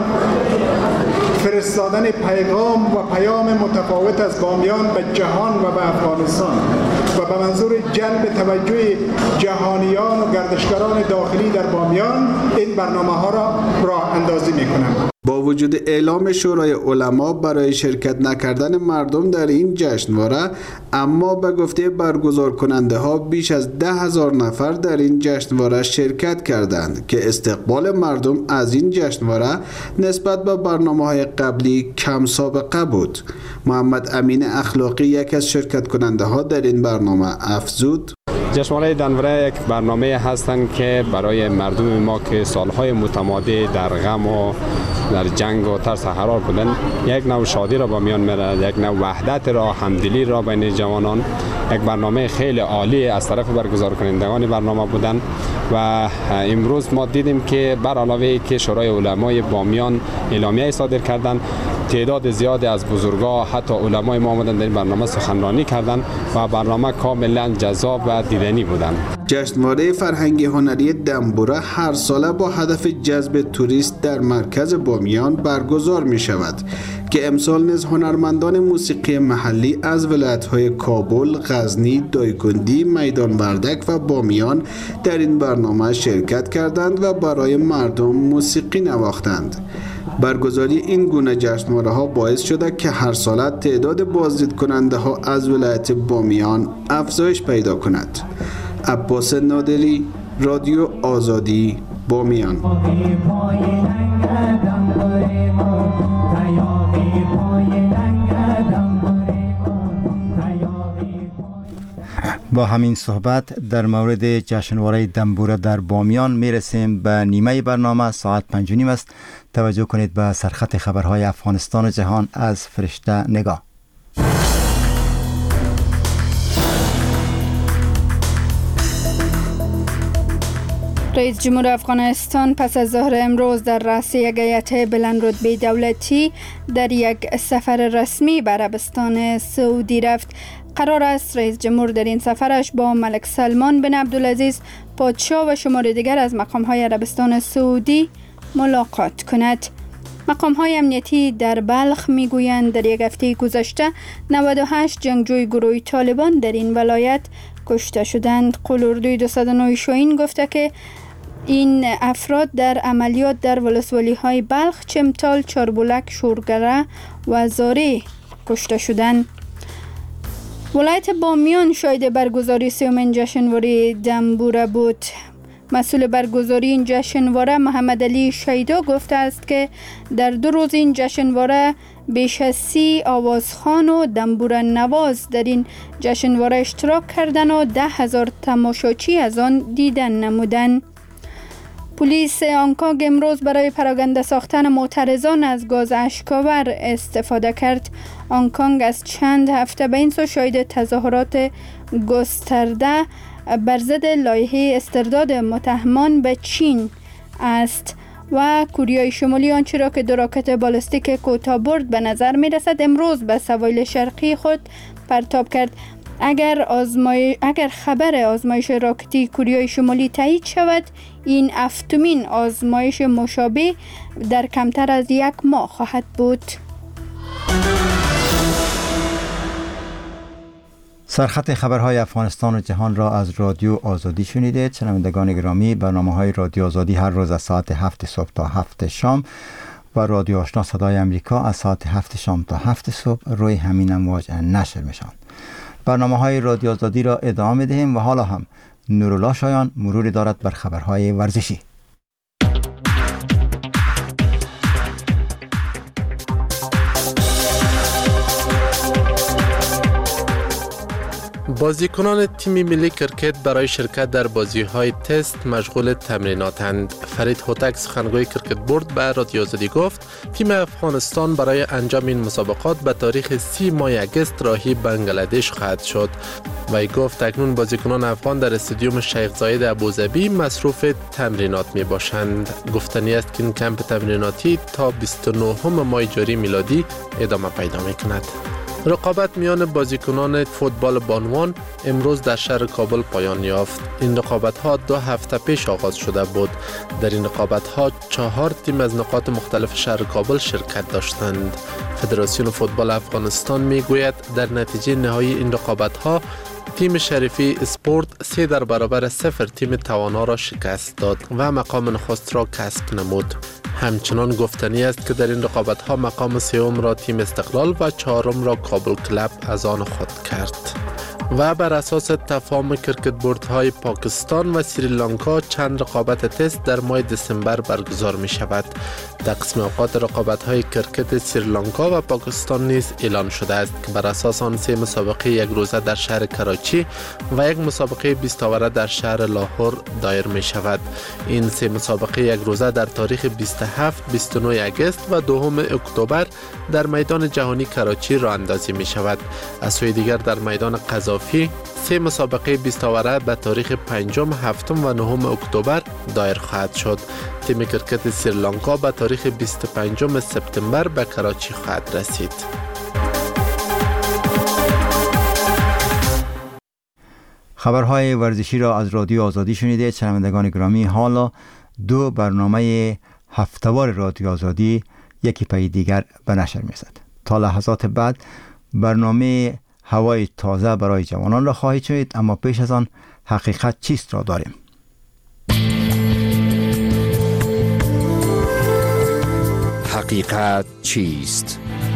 فرستادن پیغام و پیام متفاوت از بامیان به جهان و به افغانستان و به منظور جلب توجه جهانیان و گردشگران داخلی در بامیان این برنامه ها را راه اندازی میکنم. با وجود اعلام شورای علما برای شرکت نکردن مردم در این جشنواره، اما به گفته برگزار کننده ها بیش از 10,000 نفر در این جشنواره شرکت کردند که استقبال مردم از این جشنواره نسبت به برنامه‌های قبلی کم سابقه بود. محمد امین اخلاقی، یک از شرکت کننده ها در این برنامه، افزود: جشنواره دنبوره یک برنامه هستند که برای مردم ما که سالهای متمادی در غم و در جنگ و ترس حرار بودن، یک نوع شادی را با میان میره، یک نوع وحدت را، همدلی را بین جوانان. یک برنامه خیلی عالی از طرف برگزار کنندگان برنامه بودن و امروز ما دیدیم که بر علاوه که شورای علمای بامیان اعلامیه صادر کردند، تعداد زیادی از بزرگا حتی علمای ما آمدن در این برنامه سخنرانی کردند و برنامه کاملا جذاب و دیدنی بودند. جشنواره فرهنگی هنری دنبوره هر ساله با هدف جذب توریست در مرکز بامیان برگزار می شود که امسال نیز هنرمندان موسیقی محلی از ولایت‌های کابل، غزنی، دایکندی، میدان وردک و بامیان در این برنامه شرکت کردند و برای مردم موسیقی نواختند. برگزاری این گونه جشنواره ها باعث شده که هر ساله تعداد بازدید کننده ها از ولایت بامیان افزایش پیدا کند. عباس نادری، رادیو آزادی، بامیان. با همین صحبت در مورد جشنواره دنبوره در بامیان میرسیم به نیمه برنامه. ساعت 5:30 است. توجه کنید به سرخط خبرهای افغانستان و جهان از فرشته نگاه. رئیس جمهور افغانستان پس از ظهر امروز در رأس یک هیئت بلند رتبه دولتی در یک سفر رسمی به عربستان سعودی رفت. قرار است رئیس جمهور در این سفرش با ملک سلمان بن عبدالعزیز پادشاه و شمار دیگر از مقام‌های عربستان سعودی ملاقات کند. مقام‌های امنیتی در بلخ میگویند در یک هفته گذشته 98 جنگجوی گروه طالبان در این ولایت کشته شدند. قلوردوی 209 شاهین گفته که این افراد در عملیات در ولسوالی‌های بلخ، چمتال، چاربولک، شورگره و زاری کشته شدند. ولایت بامیان شاهد برگزاری سومین جشنواره دنبوره بود. مسئول برگزاری این جشنواره محمد علی شیدا گفته است که در 2 روز این جشنواره بیش از 30 آوازخوان و دنبوره نواز در این جشنواره اشتراک کردند و 10,000 تماشاچی از آن دیدن نمودند. پلیس هنگ‌کنگ امروز برای پراکنده ساختن معترضان از گاز اشک‌آور استفاده کرد. هنگ‌کنگ از چند هفته به این سو شاهد تظاهرات گسترده بر ضد لایحه استرداد متهمان به چین است و کره شمالی آنچه را که 2 راکت بالستیک کوتاه‌برد به نظر می‌رسد امروز به سواحل شرقی خود پرتاب کرد. اگر خبر آزمایش راکتی کره شمالی تایید شود، این 7مین آزمایش مشابه در کمتر از 1 ماه خواهد بود. سرخط خبرهای افغانستان و جهان را از رادیو آزادی شنیدید. شنوندگان گرامی، برنامه‌های رادیو آزادی هر روز از ساعت 7 صبح تا 7 شام و رادیو آشنا صدای امریکا از ساعت 7 شام تا 7 صبح روی همین امواج نشر میشن. برنامه‌های رادیو آزادی را ادامه می‌دهیم و حالا هم نورالله شایان مروری دارد بر خبرهای ورزشی. بازیکنان تیم ملی کرکت برای شرکت در بازی‌های تست مشغول تمریناتند. فرید هوتک سخنگوی کرکت بورد به رادیو آزادی گفت تیم افغانستان برای انجام این مسابقات به تاریخ 30 ماه اگست راهی بنگلادش خواهد شد. وی گفت اکنون بازیکنان افغان در استادیوم شیخ زاید ابوظبی مصروف تمرینات می باشند. گفتنی است که این کمپ تمریناتی تا 29 ماه جاری میلادی ادامه پیدا می کند. رقابت میان بازیکنان فوتبال بانوان امروز در شهر کابل پایان یافت. این رقابت‌ها 2 هفته پیش آغاز شده بود. در این رقابت‌ها 4 تیم از نقاط مختلف شهر کابل شرکت داشتند. فدراسیون فوتبال افغانستان میگوید در نتیجه نهایی این رقابت‌ها تیم شریفی اسپورت 3 در برابر 0 تیم توانا را شکست داد و مقام نخست را کسب نمود. همچنان گفتنی است که در این رقابت‌ها مقام 3 را تیم استقلال و 4 را کابل کلب از آن خود کرد. و بر اساس تفاهم کرکت بوردهای پاکستان و سریلانکا چند رقابت تست در ماه دسامبر برگزار می شود. تقسیم اوقات رقابت‌های کرکت سریلانکا و پاکستان نیز اعلان شده است که بر اساس آن 3 مسابقه یک روزه در شهر کراچی و یک مسابقه 20 اوره در شهر لاهور دایر می شود. این 3 مسابقه یک روزه در تاریخ 27 29 اگست و 2 اکتبر در میدان جهانی کراچی راه اندازی می شود. از سوی دیگر در میدان قذافی 3 مسابقه 20 اوره به تاریخ 5 7 و 9 اکتبر دایر خواهد شد. تیم کرکت سریلانکا به تاریخ 25 سپتامبر به کراچی خواهد رسید. خبرهای ورزشی را از رادیو آزادی شنیده. شنوندگان گرامی، حالا 2 برنامه هفته‌وار رادیو آزادی یکی پی دیگر به نشر می‌رسد. تا لحظات بعد برنامه هوای تازه برای جوانان را خواهید شنید، اما پیش از آن حقیقت چیست را داریم. حقیقت چیست؟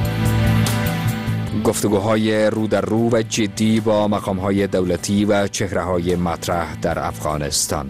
گفتگوهای رو در رو و جدی با مقام‌های دولتی و چهره‌های مطرح در افغانستان.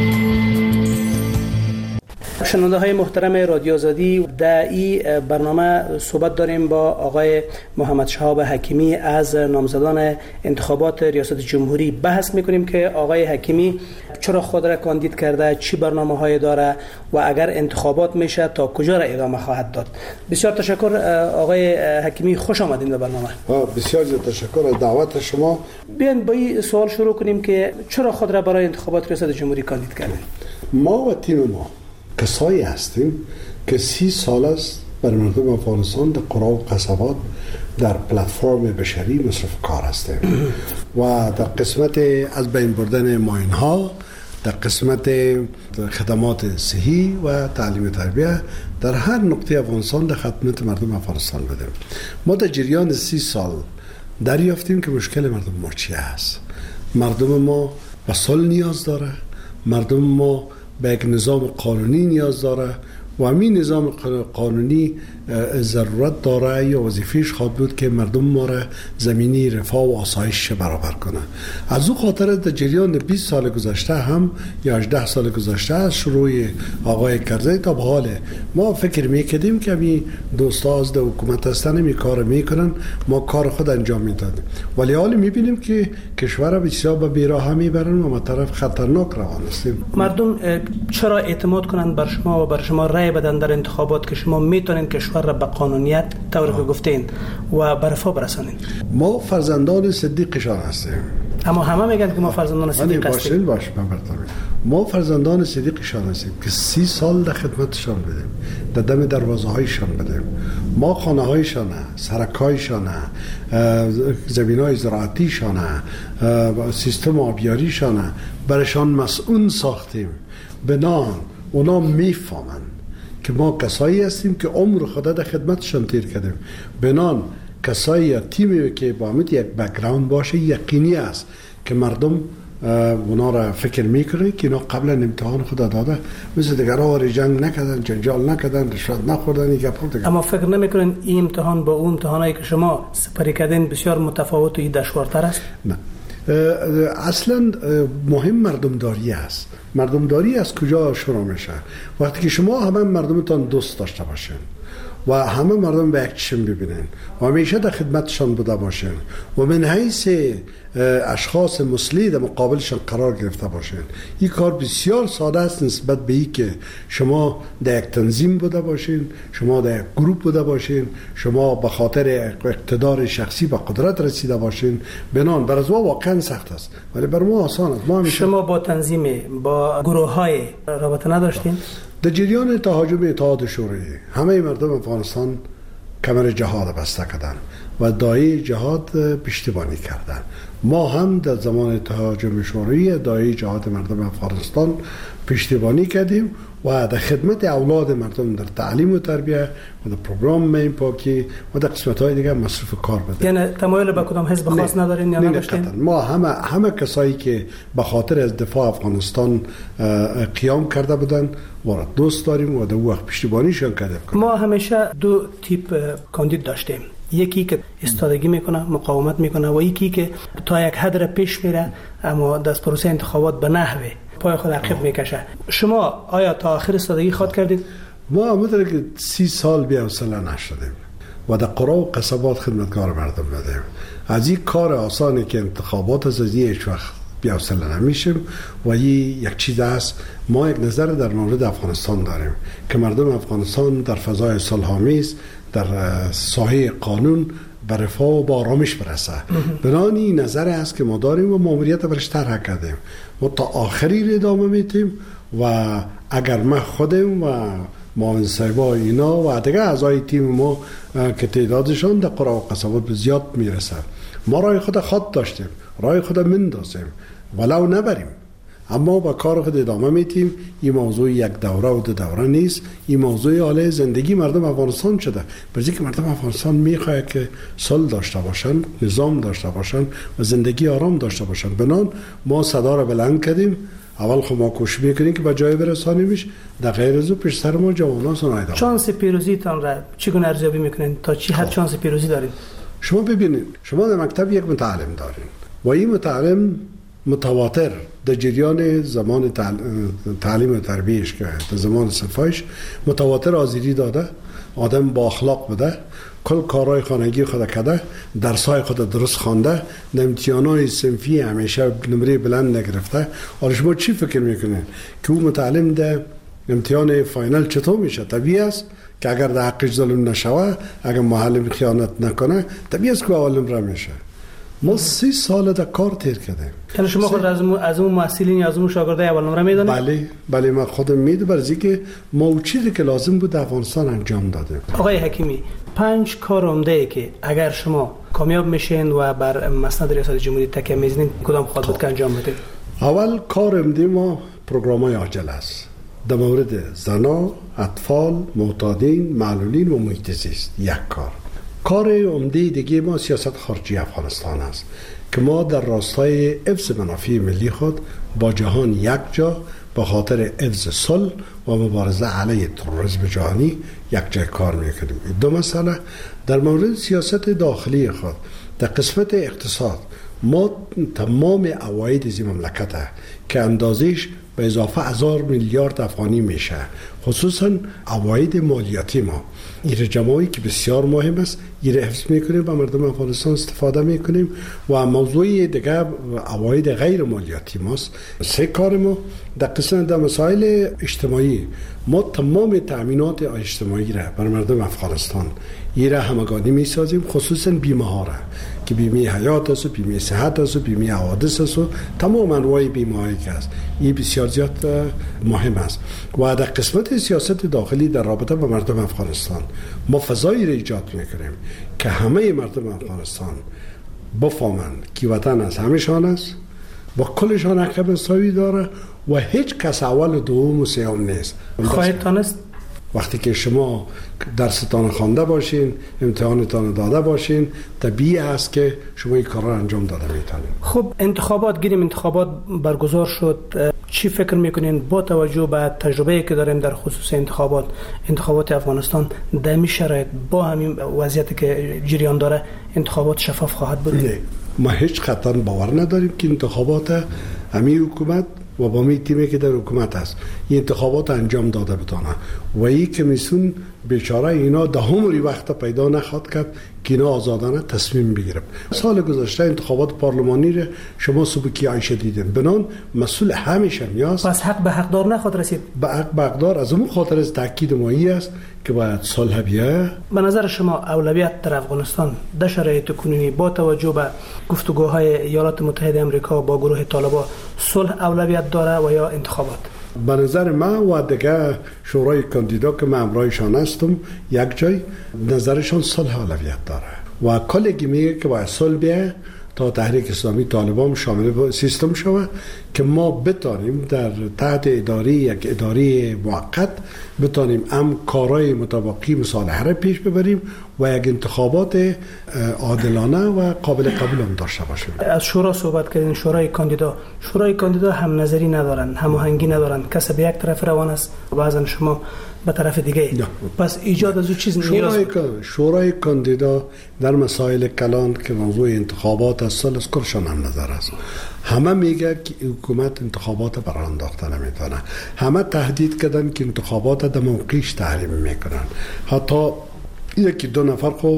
شنونده های محترم رادیو آزادی، در این برنامه صحبت داریم با آقای محمد شهاب حکیمی از نامزدان انتخابات ریاست جمهوری. بحث میکنیم که آقای حکیمی چرا خود را کاندید کرده، چی برنامه های داره و اگر انتخابات میشه تا کجا را ادامه خواهد داد. بسیار تشکر آقای حکیمی، خوش آمدین به برنامه. بسیار تشکر از دعوت شما. بیاین با این سوال شروع کنیم که چرا خود را برای انتخابات ریاست جمهوری کاندید کردین؟ ما و تیم ما کسایی هستیم که 30 سال است بر مردم افغانستان در قرى و قصبات در پلتفرم بشری مصرف کار هستیم و در قسمت از بین بردن ماین ها، در قسمت خدمات صحی و تعلیم تربیه در هر نقطه افغانستان در خدمت مردم افغانستان بدیم. ما در جریان 30 سال دریافتیم که مشکل مردم ما چی است. مردم ما به صلح نیاز داره، مردم ما به یک نظام قانونی نیاز داره و همین نظام قانونی ضرورت داره یا وظیفهش خواهد بود که مردم ما را زمینی رفاه و آسایش برابر کنه. از او خاطر در جریان 20 سال گذشته هم یا 18 سال گذشته از شروع آقای کرزی تا به حال ما فکر میکردیم که همین دوستا از حکومت هستن می کار میکنن، ما کار خود انجام میدادیم، ولی حالا میبینیم که کشور بسیار به بیراه میبرن و ما طرف خطرناک روان هستیم. مردم چرا اعتماد کنند بر شما و بر شما رای بدن در انتخابات که شما میتونین کشور را به قانونیت طوری که گفتین و به رفاه برسانین؟ ما فرزندان صدیقشان هستیم. اما همه میگن که ما فرزندان صدیق هستیم. ما فرزندان صدیقشان هستیم که 30 سال در خدمتشان بدیم، در دم دروازه هایشان بدیم. ما خانه هایشان، سرک هایشان، زمین های زراعتیشان، سیستم آبیاریشان برشان مسئول ساختیم. بنان اونا میفهمند که ما کسایی هستیم که عمر خود در خدمتشان تیر کردیم. بنان کسایی یا تیمی که با همت یک بک‌گراند باشه یقینی است که مردم اونا را فکر میکنه که اینا قبلا امتحان خود داده، مثل دیگرها جنگ نکردن، جنجال نکردن، رشوت نخوردن. اما فکر نمیکنن این امتحان با اون امتحانایی که شما سپری کردین بسیار متفاوت و دشوارتر است؟ نه، اصلا مهم مردمداری است. مردمداری از کجا شروع میشه؟ وقتی که شما همه مردمتان دوست داشته باشین و همه مردم به یک چشم ببینن و همیشه در خدمتشان بوده باشن و من حیث اشخاص مسلی در مقابلشان قرار گرفته باشن. این کار بسیار ساده است نسبت به این که شما در یک تنظیم بوده باشین، شما در یک گروپ بوده باشین، شما به خاطر اقتدار شخصی به قدرت رسیده باشین. بنان بر از ما واقعا سخت است ولی بر ما آسان است. ما شما با تنظیم، با گروه های رابطه نداشتین؟ در جریان تهاجم اتحاد شوروی همه مردم افغانستان کمر جهاد بسته کردن و داعی جهاد پشتیبانی کردن. ما هم در زمان تهاجم شوروی داعی جهاد مردم افغانستان پشتیبانی کردیم و در خدمت اولاد مردم در تعلیم و تربیه و در پروگرام مین پاکی و در قسمت‌های دیگه مصرف کار بدیم. یعنی تمایل به کدام حزب خاص ندارین یا نداشتین؟ ما همه کسایی که به خاطر از دفاع افغانستان قیام کرده بودن و دوست داریم و در وقت پشتیبانیشون کردیم. ما همیشه دو تیپ کاندید داشتیم. یکی که ایستادگی میکنه، مقاومت میکنه و یکی که تا یک حد را پیش میره اما دست پروسه انتخابات به نحوه پای خود عقب میکشه. شما آیا تا آخر ایستادگی خود کردید؟ ما همونطور که 30 سال بی‌حوصله نشدیم و در قرى و قصبات خدمتگار مردم بدیم. از این کار آسانی که انتخابات از هیچ وقت بی‌حوصله نمیشیم و یک چیز است. ما یک نظر در مورد افغانستان داریم که مردم افغانستان در فضای صلح‌آمیز در ساحه قانون به رفاه و با آرامش برسه. بنابراین این نظر است که ما داریم و ماموریت برش طرح کردیم. ما تا آخری ادامه میدیم و اگر ما خودم و معاون صاحبا اینا و دیگه اعضای تیم ما که تعدادشان در قرى و قصبات به زیاد میرسه، ما رای خود داشتیم، رای خود مندازیم ولو نبریم، اما با کار خود ادامه میتیم. این موضوع یک دوره و دو دوره نیست، این موضوع حال زندگی مردم افغانستان شده. برای که مردم افغانستان میخواد که صلح داشته باشن، نظام داشته باشن و زندگی آرام داشته باشن. بنان ما صدا را بلند کردیم. اول خب ما کوشش میکنیم که به جای برسانیمش، در غیر از او پیش سر ما جوانان سنایده. شانس پیروزیتان را چگونه ارزیابی میکنین؟ تا چی حد شانس پیروزی دارید؟ شما ببینید، شما در مکتب یک متعلم دارین و این متعلم متواتر در جریان زمان تعلیم و تربیهش که در زمان صفایش متواتر آزیری داده، آدم با اخلاق بده، کل کارهای خانگی خود کرده، درسای خود درست خوانده، امتحانات صنفی همیشه نمره بلند نگرفته. حالا شما چی فکر میکنین که اون متعلم ده امتحان فاینال چطور میشه؟ طبیعی است که اگر در حقش ظلم نشوه، اگر معلم خیانت نکنه، طبیعی است که اولم را میشه. ما 30 سال در کار تیر کردیم. یعنی شما خود از اون محصلین یا از اون شاگردای اول نمره میدونید؟ بله من خودم میدونم، برای که ما چیزی که لازم بود در افغانستان انجام دادیم. آقای حکیمی، 5 کار عمده که اگر شما کامیاب میشین و بر مسند ریاست جمهوری تکیه میزنین کدام خواهد بود که انجام بدید؟ اول کار عمده ما پروگرام‌های عاجل است در مورد زنا، اطفال، معتادین، معلولین و محیط زیست. یک کار عمده دیگه ما سیاست خارجی افغانستان است که ما در راستای حفظ منافع ملی خود با جهان یک جا به خاطر حفظ صلح و مبارزه علیه تروریسم جهانی یک جای کار میکنیم. دو مسئله در مورد سیاست داخلی خود در قسمت اقتصاد، ما تمام عواید از مملکت که اندازش به اضافه 1000 میلیارد افغانی میشه، خصوصا عواید مالیاتی ما این جمعی که بسیار مهم است، این حفظ میکنیم و مردم افغانستان استفاده میکنیم. و موضوع دیگه عواید غیر مالیاتی ماست. 3 کار ما در قسمت در مسائل اجتماعی، ما تمام تأمینات اجتماعی را برای مردم افغانستان این را همگانی میسازیم، خصوصا بیمه ها را که بیمه حیات است و بیمه صحت است و بیمه حوادث است و تمام انواع بیمه هایی که است. این بسیار زیاد مهم است. و در قسمت سیاست داخلی در رابطه با مردم افغانستان ما فضایی را ایجاد میکنیم که همه مردم افغانستان بفهمند که وطن از همشان است، با کلشان حق مساوی داره و هیچ کس اول و دوم و سوم نیست. خواهید تانست وقتی که شما درستان خوانده باشین، امتحانتان داده باشین، طبیعی است که شما این کار را انجام داده میتونید. خب انتخابات برگزار شد. چی فکر میکنین با توجه به تجربه‌ای که داریم در خصوص انتخابات افغانستان در این شرایط با همین وضعیتی که جریان داره انتخابات شفاف خواهد بود؟ نه، ما هیچ قطعا باور نداریم که انتخابات همین حکومت و با می تیمی که در حکومت است این انتخابات انجام داده بتانه و این کمیسیون بیچاره اینا دهمری وقت پیدا نخواد کرد که اینا آزادانه تصمیم بگیرن. سال گذشته انتخابات پارلمانی را شما سبکی عایشه دیدین، بنان مسئول همیشه نیاز. پس حق به حقدار نخواد رسید. به حق به حقدار از اون خاطر از تاکید مایی است که باید صلح بیاید. به نظر شما اولویت در افغانستان در شرایط کنونی با توجه به گفتگوهای ایالات متحده آمریکا با گروه طالبان صلح اولویت داره و یا انتخابات؟ به نظر من و دیگه شورای کاندیدا که من همراهشان هستم یک جای نظرشان صلح اولویت داره و کلی میگه که باید صلح بیاید تا تحریک اسلامی طالبان شامل سیستم شود که ما بتانیم در تحت یک اداره موقت بتانیم کارهای متوقی مصالحه را پیش ببریم و یک انتخابات عادلانه و قابل قبول هم داشته باشیم. از شورا صحبت کردین، شورای کاندیدا هم نظری ندارن، هماهنگی ندارن، کس به یک طرف روان است و بعضا شما به طرف دیگه. پس ایجاد از او چیز شورای کاندیدا در مسائل کلان که موضوع انتخابات است سال از کلشان هم نظر است. همه میگه که حکومت انتخابات برای انداخته نمیتونه. همه تهدید کردن که انتخابات در موقعش تحریم میکنن. حتی یکی دو نفر خو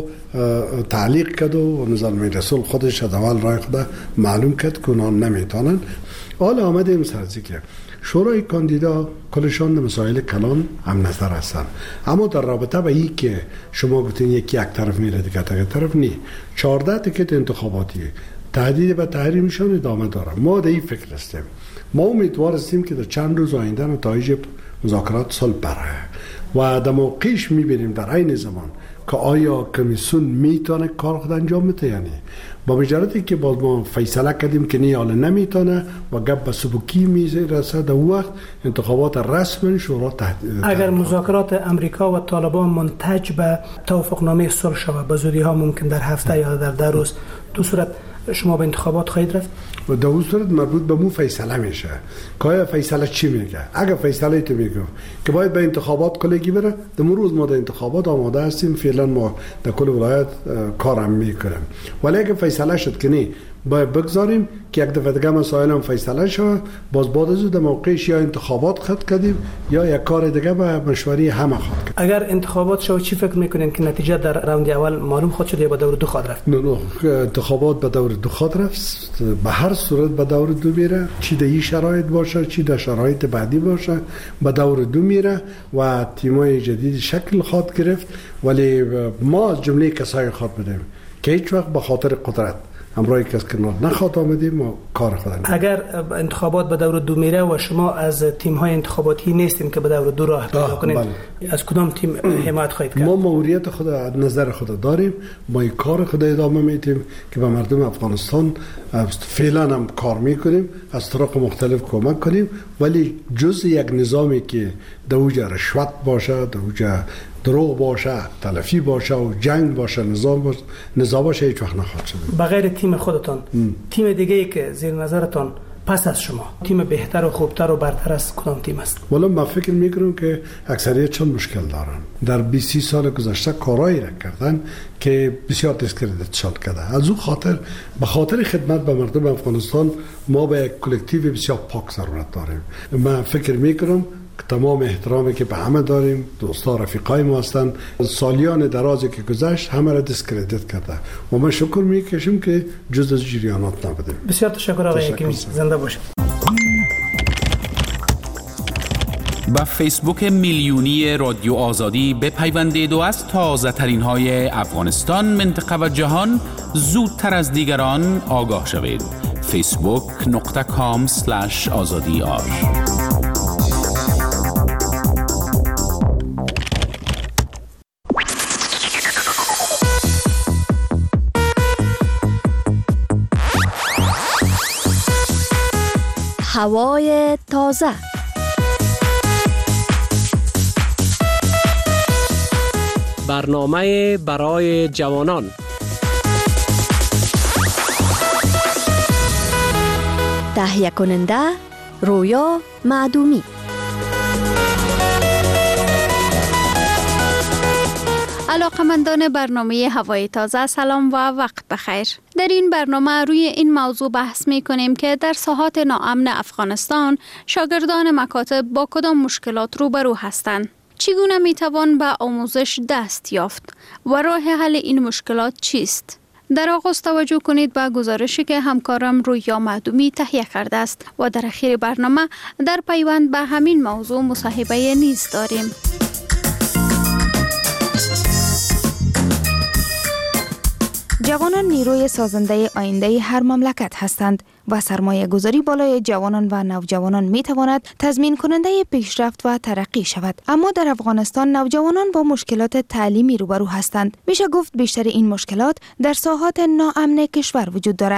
تعلیق کرد و نظام رسول خودش از اول رای خود معلوم کرد که اونا نمیتونن. حالا آمدیم سرزی که شورای کاندیدا کلشان در مسائل کلان هم نظر هستن، اما در رابطه با این که شما گفتین یک طرف میره دیگه طرف نی، 14 تیکت انتخاباتی تهدید به تحریمشان ادامه داره. ما در این فکر هستیم، ما امیدوار هستیم که در چند روز آینده نتایج مذاکرات صلح بره و در موقعش میبینیم در عین زمان که آیا کمیسیون میتونه کار خود انجام بده یا نه. با مجردی که باز ما فیصله کردیم که نه حالا نمیتونه و گپ به سبکی میرسه، در وقت انتخابات رسمی شورا اگر مذاکرات امریکا و طالبان منتج به توافقنامه صلح شود به زودی ها ممکن در هفته یا در 10 روز، دو صورت شما به انتخابات خواهید رفت؟ و در اون صورت مربوط به مو فیصله میشه که آیا فیصله چی میگه. اگر فیصله تو میگه که باید به انتخابات کلگی بره، در روز ما در انتخابات آماده هستیم، فعلا ما در کل ولایت کارم میکنیم. ولی اگر فیصله شد که نه باید بگذاریم که یک دفعه دیگه مسائل هم فیصله شد، باز بعد از اون در موقعش یا انتخابات خط کردیم یا یک کار دیگه به مشوری همه خط کردیم. اگر انتخابات شد چی فکر میکنین که نتیجه در راوند اول معلوم خود شد یا به دور 2 خواهد رفت؟ نه انتخابات به دور 2 خواهد رفت، به هر صورت به دور 2 میره، چی در این شرایط باشه چی در شرایط بعدی باشه به دور 2 میره و تیمای جدید شکل خواهد گرفت. ولی ما جمله کسای خواهد بدیم که هیچ وقت به خاطر قدرت همراهی کس کنار نخواد آمدیم و کار خود انجام. اگر انتخابات به دور 2 میره و شما از تیم های انتخاباتی نیستین که به دور 2 راه پیدا کنید، از کدام تیم حمایت خواهید کرد؟ ما موریت خود نظر خود داریم، ما این کار خود ادامه میدیم که به مردم افغانستان فعلا هم کار میکنیم، از طرق مختلف کمک کنیم، ولی جز یک نظامی که در اوجه رشوت باشه، در اوجه دروغ باشه، تلفی باشه و جنگ باشه، نظام باشه، هیچ وقت نخواهد شد. بغیر تیم خودتان تیم دیگه ای که زیر نظرتان پس از شما تیم بهتر و خوبتر و برتر از کدام تیم است؟ والا من فکر میکنم که اکثریت چون مشکل دارن، در 20 سال گذشته کارایی را کردن که بسیار دیسکریدیت شد کرده. از اون خاطر به خاطر خدمت به مردم افغانستان ما به یک کلکتیو بسیار پاک ضرورت داریم. من فکر میکنم تمام احترامی که به همه داریم، دوستا رفیقای ما هستند، سالیان درازی که گذشت همه را دیسکریدیت کرده و ما شکر میکشیم که جز از جریانات نبودیم. بسیار تشکر آقای حکیمی، زنده باشید. با فیسبوک میلیونی رادیو آزادی بپیوندید و از تازه ترین های افغانستان، منطقه و جهان زودتر از دیگران آگاه شوید. facebook.com/azadiar. هوای تازه. برنامه برای جوانان. تهیه کننده رویا معدومی. علاقمندان برنامه هوای تازه سلام و وقت بخیر. در این برنامه روی این موضوع بحث می کنیم که در ساحات ناامن افغانستان شاگردان مکاتب با کدام مشکلات روبرو هستند. چگونه می توان به آموزش دست یافت و راه حل این مشکلات چیست؟ در آغاز توجه کنید به گزارشی که همکارم رویا معدومی تهیه کرده است و در اخیر برنامه در پیوند به همین موضوع مصاحبه نیز داریم. جوانان نیروی سازنده آینده هر مملکت هستند و سرمایه گذاری بالای جوانان و نوجوانان می تواند تضمین کننده پیشرفت و ترقی شود. اما در افغانستان نوجوانان با مشکلات تعلیمی روبرو هستند. میشه گفت بیشتر این مشکلات در ساحات ناامن کشور وجود دارد.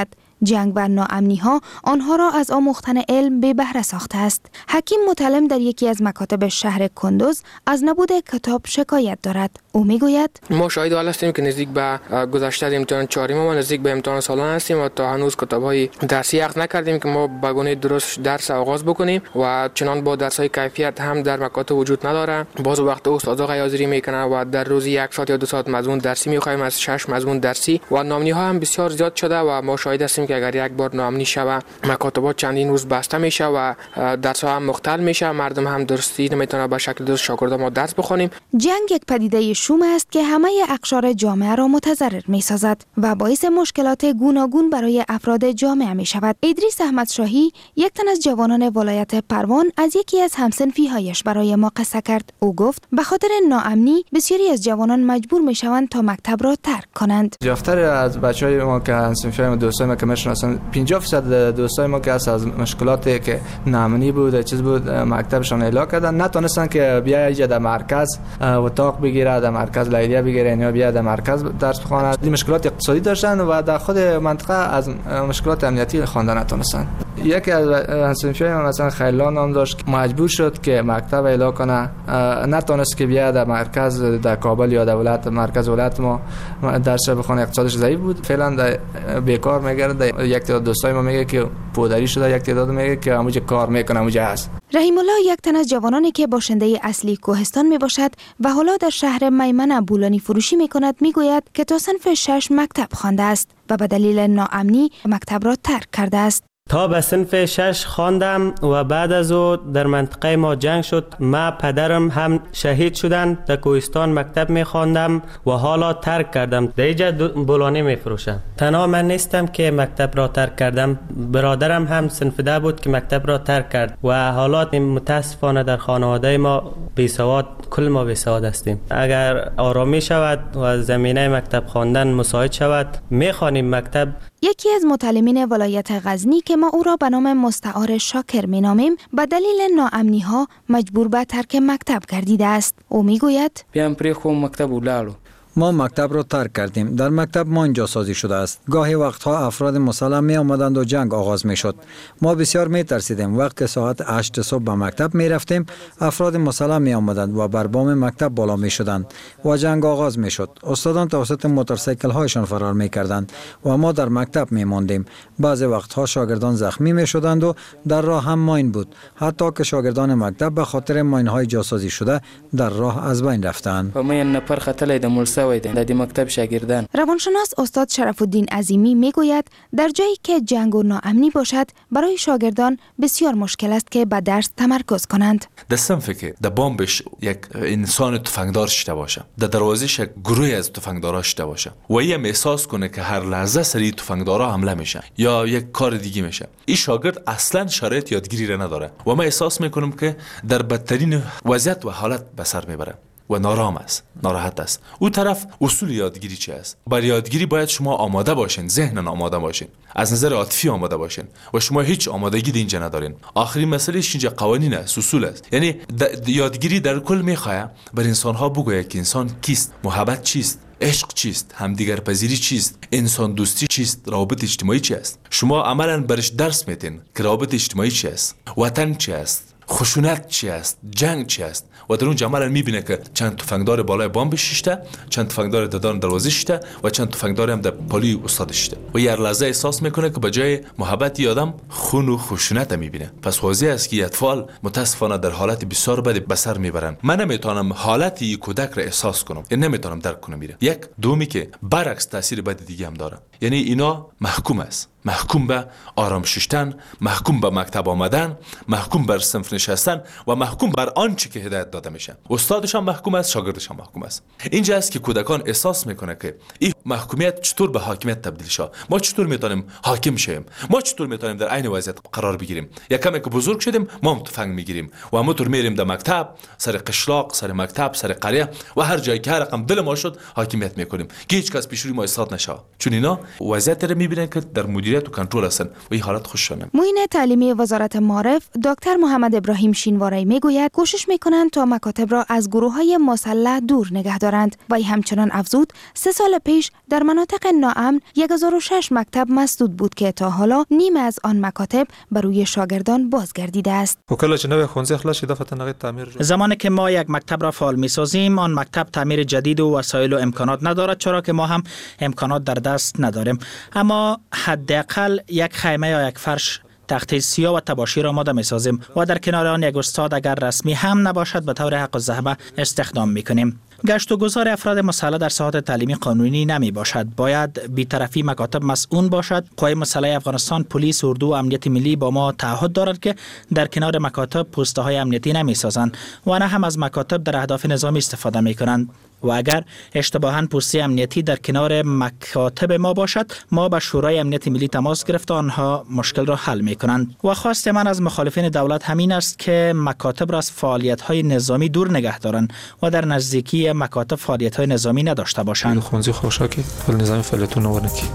جنگ و ناامنی ها آنها را از آموختن علم به بهره ساخته است. حکیم متعلم در یکی از مکاتب شهر کندوز از نبود کتاب شکایت دارد. او میگوید ما شاهد حال هستیم که نزدیک به گذشته امتحان چهارم و نزدیک به امتحان سالانه هستیم و تا هنوز کتاب‌های درسی عقد نکردیم که ما به گونه درست درس آغاز بکنیم و چنان با درس‌های کیفیت هم در مکاتب وجود نداره. باز وقت استادا غیازری میکنه و در روزی 1 ساعت یا 2 ساعت مضمون درسی میخوایم از 6 مضمون درسی و ناامنی ها هم بسیار زیاد شده و ما شاهد هستیم که اگر یک بار ناامنی شوه مکاتبات چندین روز بسته میشه و درس ها هم مختل میشه، مردم هم درستی نمیتونه به شکل درست شاگردان ما درس بخونیم. جنگ یک پدیده شوم است که همه اقشار جامعه را متضرر میسازد و باعث مشکلات گوناگون برای افراد جامعه می شود. ادریس احمد شاهی، یک تن از جوانان ولایت پروان، از یکی از همسنفی هایش برای ما قصه کرد. او گفت به خاطر ناامنی بسیاری از جوانان مجبور می شوند تا مکتب را ترک کنند. دفتر از بچهای ما که همسنفی ما دوستای ما که میشناسن 50% دوستای ما که از مشکلاتی که ناامنی بود چیز بود مکتبشان اعلام کردن، نتونستن که بیا اینجا در مرکز اتاق بگیره، در مرکز لیلیه بگیره یا بیا در مرکز درس بخونه. این مشکلات اقتصادی داشتن و در خود منطقه از مشکلات امنیتی خواندن نتونستن. یکی از همسنفی ما مثلا خیلان نام داشت، مجبور شد که مکتب اعلام کنه، نتونست که بیا در مرکز در کابل یا در ولایت مرکز ولایت ما درس بخونه، اقتصادش ضعیف بود، فعلا در بیکار میگرده. یک تعداد دوستای ما میگه که پودری شده، یک تعداد میگه که همونجا کار میکنه، همونجا هست. رحیم الله یک تن از جوانانی که باشنده اصلی کوهستان می باشد و حالا در شهر میمنه بولانی فروشی می کند می گوید که تا صنف 6 مکتب خوانده است و به دلیل ناامنی مکتب را ترک کرده است. تا به صنف 6 خواندم و بعد از او در منطقه ما جنگ شد. ما پدرم هم شهید شدند. در کوهستان مکتب می خواندم و حالا ترک کردم. در اینجا بولانی می فروشم. تنها من نیستم که مکتب را ترک کردم، برادرم هم صنف 10 بود که مکتب را ترک کرد و حالات متاسفانه در خانواده ما بیسواد، کل ما بیسواد هستیم. اگر آرامی شود و زمینه مکتب خواندن مساعد شود می خوانیم مکتب. یکی از متعلمین ولایت غزنی که ما او را به نام مستعار شاکر مینامیم، به دلیل ناامنی ها مجبور به ترک مکتب گردیده است. او میگوید بیام پری خو مکتب ولالو. ما مکتب را ترک کردیم. در مکتب ما اینجا سازی شده است. گاهی وقتها افراد مسلح می آمدند و جنگ آغاز می شد. ما بسیار می ترسیدیم. وقت ساعت 8 صبح به مکتب می رفتیم، افراد مسلح می آمدند و بر بام مکتب بالا می شدند و جنگ آغاز می شد. استادان توسط موتورسیکل هایشان فرار می کردند و ما در مکتب می ماندیم. بعضی وقتها شاگردان زخمی می شدند و در راه هم ماین بود. حتی که شاگردان مکتب به خاطر ماین های جاسازی شده در راه از بین رفتند. و ما نفر خطر د مکتب شاگردان. روانشناس استاد شرف الدین عظیمی میگوید در جایی که جنگ و ناامنی باشد برای شاگردان بسیار مشکل است که به درس تمرکز کنند. در صنفی که در بامبش یک انسان تفنگدار شده باشه، در دروازش یک گروه از تفنگدارا شده باشه و ایم احساس کنه که هر لحظه سری تفنگدارا حمله میشه یا یک کار دیگه میشه، این شاگرد اصلا شرایط یادگیری را نداره و ما احساس میکنم که در بدترین وضعیت و حالت به سر میبره و نارام است، ناراحت است. او طرف اصول یادگیری چی است؟ برای یادگیری باید شما آماده باشین، ذهنن آماده باشین، از نظر عاطفی آماده باشین و شما هیچ آمادگی اینجا ندارین. آخرین مسئله اینجا قوانین است، اصول است. یعنی یادگیری در کل میخواد بر انسان ها بگوید که انسان کیست، محبت چیست، عشق چیست، همدیگر پذیری چیست، انسان دوستی چیست، روابط اجتماعی چی است. شما عملاً برش درس میدین که روابط اجتماعی چی است، وطن چی است، خشونت چی است، جنگ چی است و در اون جمعاً میبینه که چند تفنگدار بالای بام شیشته، چند تفنگدار ددان دروازه شیشته و چند تفنگدار هم در پالی استاد شیشته و هر لحظه احساس میکنه که بجای محبت آدم خون و خشونت میبینه. پس واضح است که اطفال متاسفانه در حالت بسیار بد به سر میبرن. من نمیتونم حالتی کودک را احساس کنم، نمیتونم درک کنم. میره یک دومی که برعکس تاثیر بد دیگه هم داره، یعنی اینا محکوم است، محکوم به آرام ششتن، محکوم به مکتب آمدن، محکوم بر صنف نشستن و محکوم بر آنچه که هدایت داده میشه. استادش هم محکوم است، شاگردش هم محکوم است. اینجا است که کودکان احساس میکنه که این محکومیت چطور به حاکمیت تبدیل شه. ما چطور میتونیم حاکم شیم؟ ما چطور میتونیم در عین وضعیت قرار بگیریم؟ یکم که بزرگ شدیم ما هم تفنگ میگیریم و همونطور میریم در مکتب، سر قشلاق، سر مکتب، سر قریه و هر جایی که هر رقم دل ما شد حاکمیت میکنیم که هیچ کس پیش روی ما ایستاد نشه. چون اینا وضعیت رو میبینن که در مدیریت و کنترل هستن و این حالت خوششانه. معین تعلیمی وزارت معارف دکتر محمد ابراهیم شینواری میگوید کوشش میکنند تا مکاتب را از گروه‌های مسلح دور نگه دارند و همچنان افزود 3 سال پیش در مناطق ناامن 1006 مکتب مسدود بود که تا حالا نیم از آن مکاتب بر روی شاگردان بازگردیده است. زمانی که ما یک مکتب را فعال می‌سازیم، آن مکتب تعمیر جدید و وسایل و امکانات ندارد، چرا که ما هم امکانات در دست نداریم. اما حداقل یک خیمه یا یک فرش تخته سیاه و تباشیر آماده می‌سازیم و در کنار آن یک استاد اگر رسمی هم نباشد به طور حق الزحمه استخدام می‌کنیم. گشت و گذار افراد مسلح در ساحات تعلیمی قانونی نمی باشد. باید بی‌طرفی مکاتب مسئول باشد. قوای مسلح افغانستان، پلیس، اردو و امنیت ملی با ما تعهد دارد که در کنار مکاتب پوسته های امنیتی نمی سازند و نه هم از مکاتب در اهداف نظامی استفاده می کنند. و اگر اشتباهاً پوسته امنیتی در کنار مکاتب ما باشد، ما به شورای امنیت ملی تماس گرفت و آنها مشکل را حل می کنند. و خواست من از مخالفین دولت همین است که مکاتب را از فعالیت‌های نظامی دور نگه دارند و در نزدیکی مکاتب فعالیت‌های نظامی نداشته باشند. خونزی خوشاکی فعال نظامی فعالیتونه ونکی.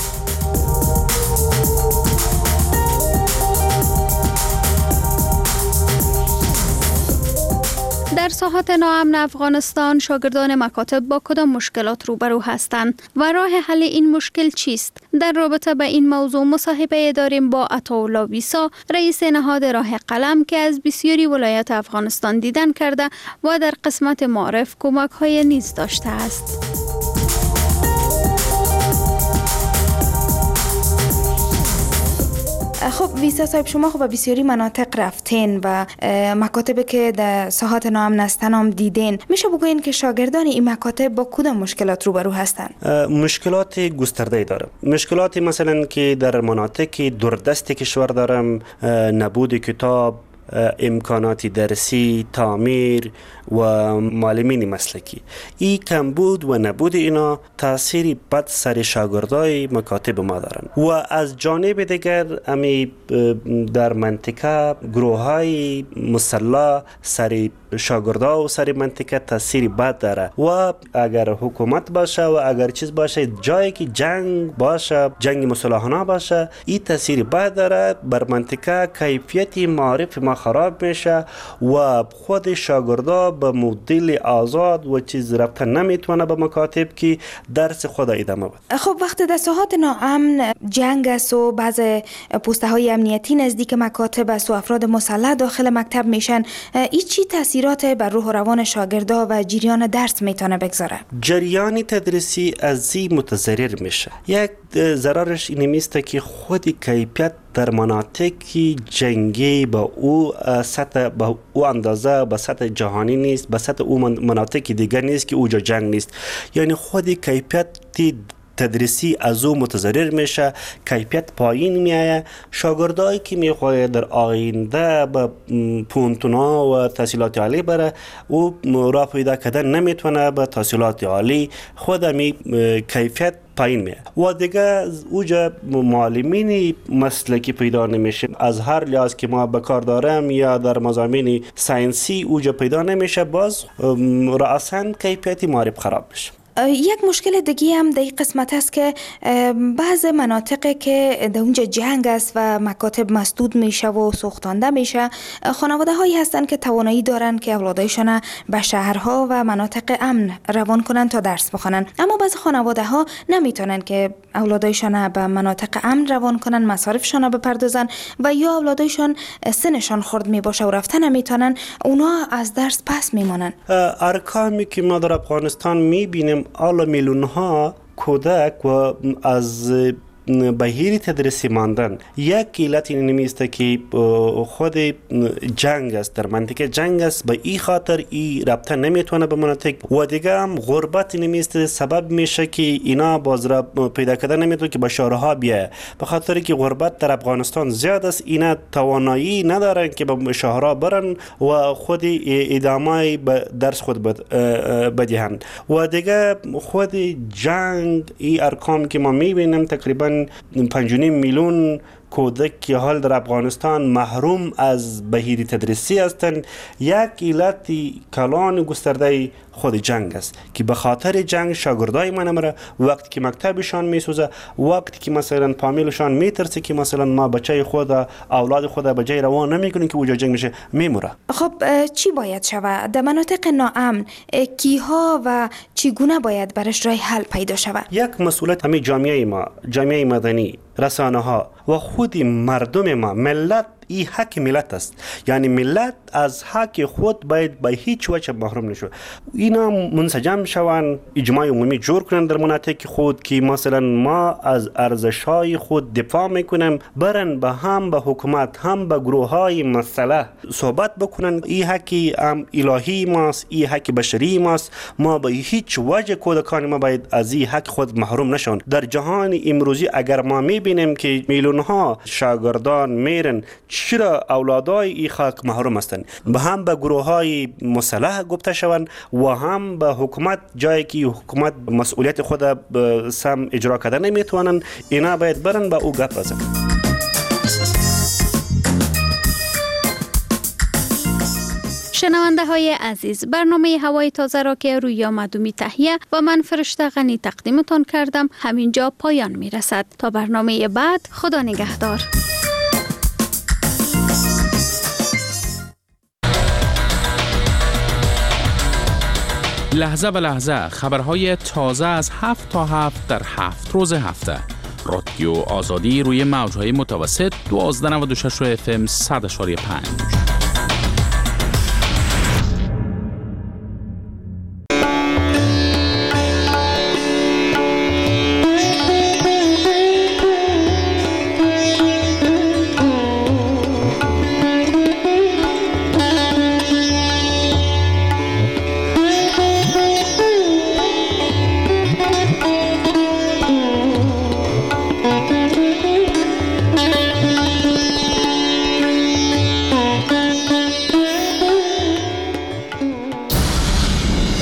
در ساحات ناامن افغانستان شاگردان مکاتب با کدام مشکلات روبرو هستند و راه حل این مشکل چیست؟ در رابطه با این موضوع مصاحبه داریم با عطاالله ویسا، رئیس نهاد راه قلم که از بسیاری ولایات افغانستان دیدن کرده و در قسمت معرف کمک‌های نیز داشته است. خب ویسا صاحب، شما خب به بسیاری مناطق رفتین و مکاتبی که در ساحات ناامن هستن هم دیدین. میشه بگوین که شاگردان این مکاتب با کدام مشکلات روبرو هستند؟ مشکلات گسترده داره. مشکلات مثلا که در مناطق دوردست کشور دارم، نبود کتاب، امکانات درسی، تعمیر و معلمین مسلکی. این کمبود و نبود اینا تاثیر بد سر شاگردای مکاتب ما دارن. و از جانب دیگر امی در منطقه گروه‌های مسلح سر شاگردا و سر منطقه تاثیر بد داره. و اگر حکومت باشه و اگر چیز باشه، جایی که جنگ باشه، جنگ مسلحانه باشه، این تاثیر بد داره بر منطقه. کیفیت معرف ما خراب میشه و خود شاگردا به مدل آزاد و چیز رفتن نمیتونه به مکاتب که درس خود ادامه بده. خب وقتی در ساحات ناامن جنگ است و بعض پوسته های امنیتی نزدیک مکاتب است و افراد مسلح داخل مکتب میشن، این چی تاثیرات بر روح و روان شاگردا و جریان درس میتونه بگذاره؟ جریان تدریسی از این متضرر میشه. یک ضررش این میسته که خود کیفیت در مناطق جنگی با او سطح، با او اندازه به سطح جهانی نیست، به سطح او مناطق دیگر نیست که اوجا جنگ نیست. یعنی خود کیفیت تدریسی از او متضرر میشه، کیفیت پایین میایه. شاگردایی که میخواه در آینده به پونتونا و تحصیلات عالی بره، او راه پیدا کردن نمیتونه به تحصیلات عالی، خود می کیفیت پایین میه. و دیگه اوجا معلمین مسلکی پیدا نمیشه. از هر لحاظ که ما به کار دارم یا در مضامین ساینسی اوجا پیدا نمیشه، باز رأساً کیفیت معرف خراب میشه. یک مشکل دیگه هم در این قسمت است که بعض مناطق که در اونجا جنگ است و مکاتب مسدود میشه و سوختانده میشه، خانواده هایی هستند که توانایی دارن که اولادایشان به شهرها و مناطق امن روان کنن تا درس بخونن، اما بعض خانواده ها نمیتونن که اولادایشان به مناطق امن روان کنن، مصارفشان بپردازن و یا اولادایشان سنشان خرد میباشه و رفتن نمیتونن، اونا از درس پس میمانن. ارقامی که ما در افغانستان میبینیم، آلا میلیون ها کودک و از بهیر تدریسی ماندن. یک علت این نیسته که خود جنگ است، در منطقه جنگ است، به این خاطر این رابطه نمیتونه به مناطق. و دیگه هم غربت نیسته، سبب میشه که اینا باز را پیدا کردن نمیتونه که به شهرها بیایه، به خاطر که غربت در افغانستان زیاد است. اینا توانایی ندارن که به شهرها برن و خود ادامه به درس خود بدهند. و دیگه خود جنگ، این ارقام که ما میبینیم تقریبا 5.5 میلیون کودک که حال در افغانستان محروم از بهیر تدریسی هستند، یک علت کلان گسترده خود جنگ است که به خاطر جنگ شاگردای من امره وقتی که مکتبشان میسوزه، وقتی که مثلا فامیلشان میترسه که مثلا ما بچه خود اولاد خود به جای روان نمیکنیم که اونجا جنگ میشه میموره. خب چی باید شود در مناطق ناامن؟ کیها و چگونه باید برش راه حل پیدا شود؟ یک مسئولیت همه جامعه ما، جامعه مدنی، رسانه ها و خود مردم ما، ملت این حق ملت است. یعنی ملت از حق خود باید به هیچ وجه محروم نشود. اینا منسجم شوند، اجماع عمومی جور کنند در مناطق خود که مثلا ما از ارزش‌های خود دفاع میکنیم، برن به هم به حکومت هم به گروه‌های مسلح صحبت بکنند. این حق هم الهی ماست، این حق بشری ماست. ما به هیچ وجه کودکان ما باید از این حق خود محروم نشوند. در جهان امروزی اگر ما میبینیم که میلیون‌ها شاگردان میرن، چرا اولادای این خاک محروم هستند؟ به هم به گروه‌های مسلح گفته شوند و هم به حکومت، جایی که حکومت مسئولیت خود به سم اجرا کرده نمیتوانند، اینا باید برن به او گپ بزنن. شنونده های عزیز، برنامه هوای تازه را که رویا معدومی تهیه و من فرشته غنی تقدیمتان کردم همینجا پایان می رسد. تا برنامه بعد، خدا نگهدار. لحظه به لحظه خبرهای تازه از 7 تا 7 در 7 روز هفته. رادیو آزادی روی موج‌های متوسط 1296 FM 100.5.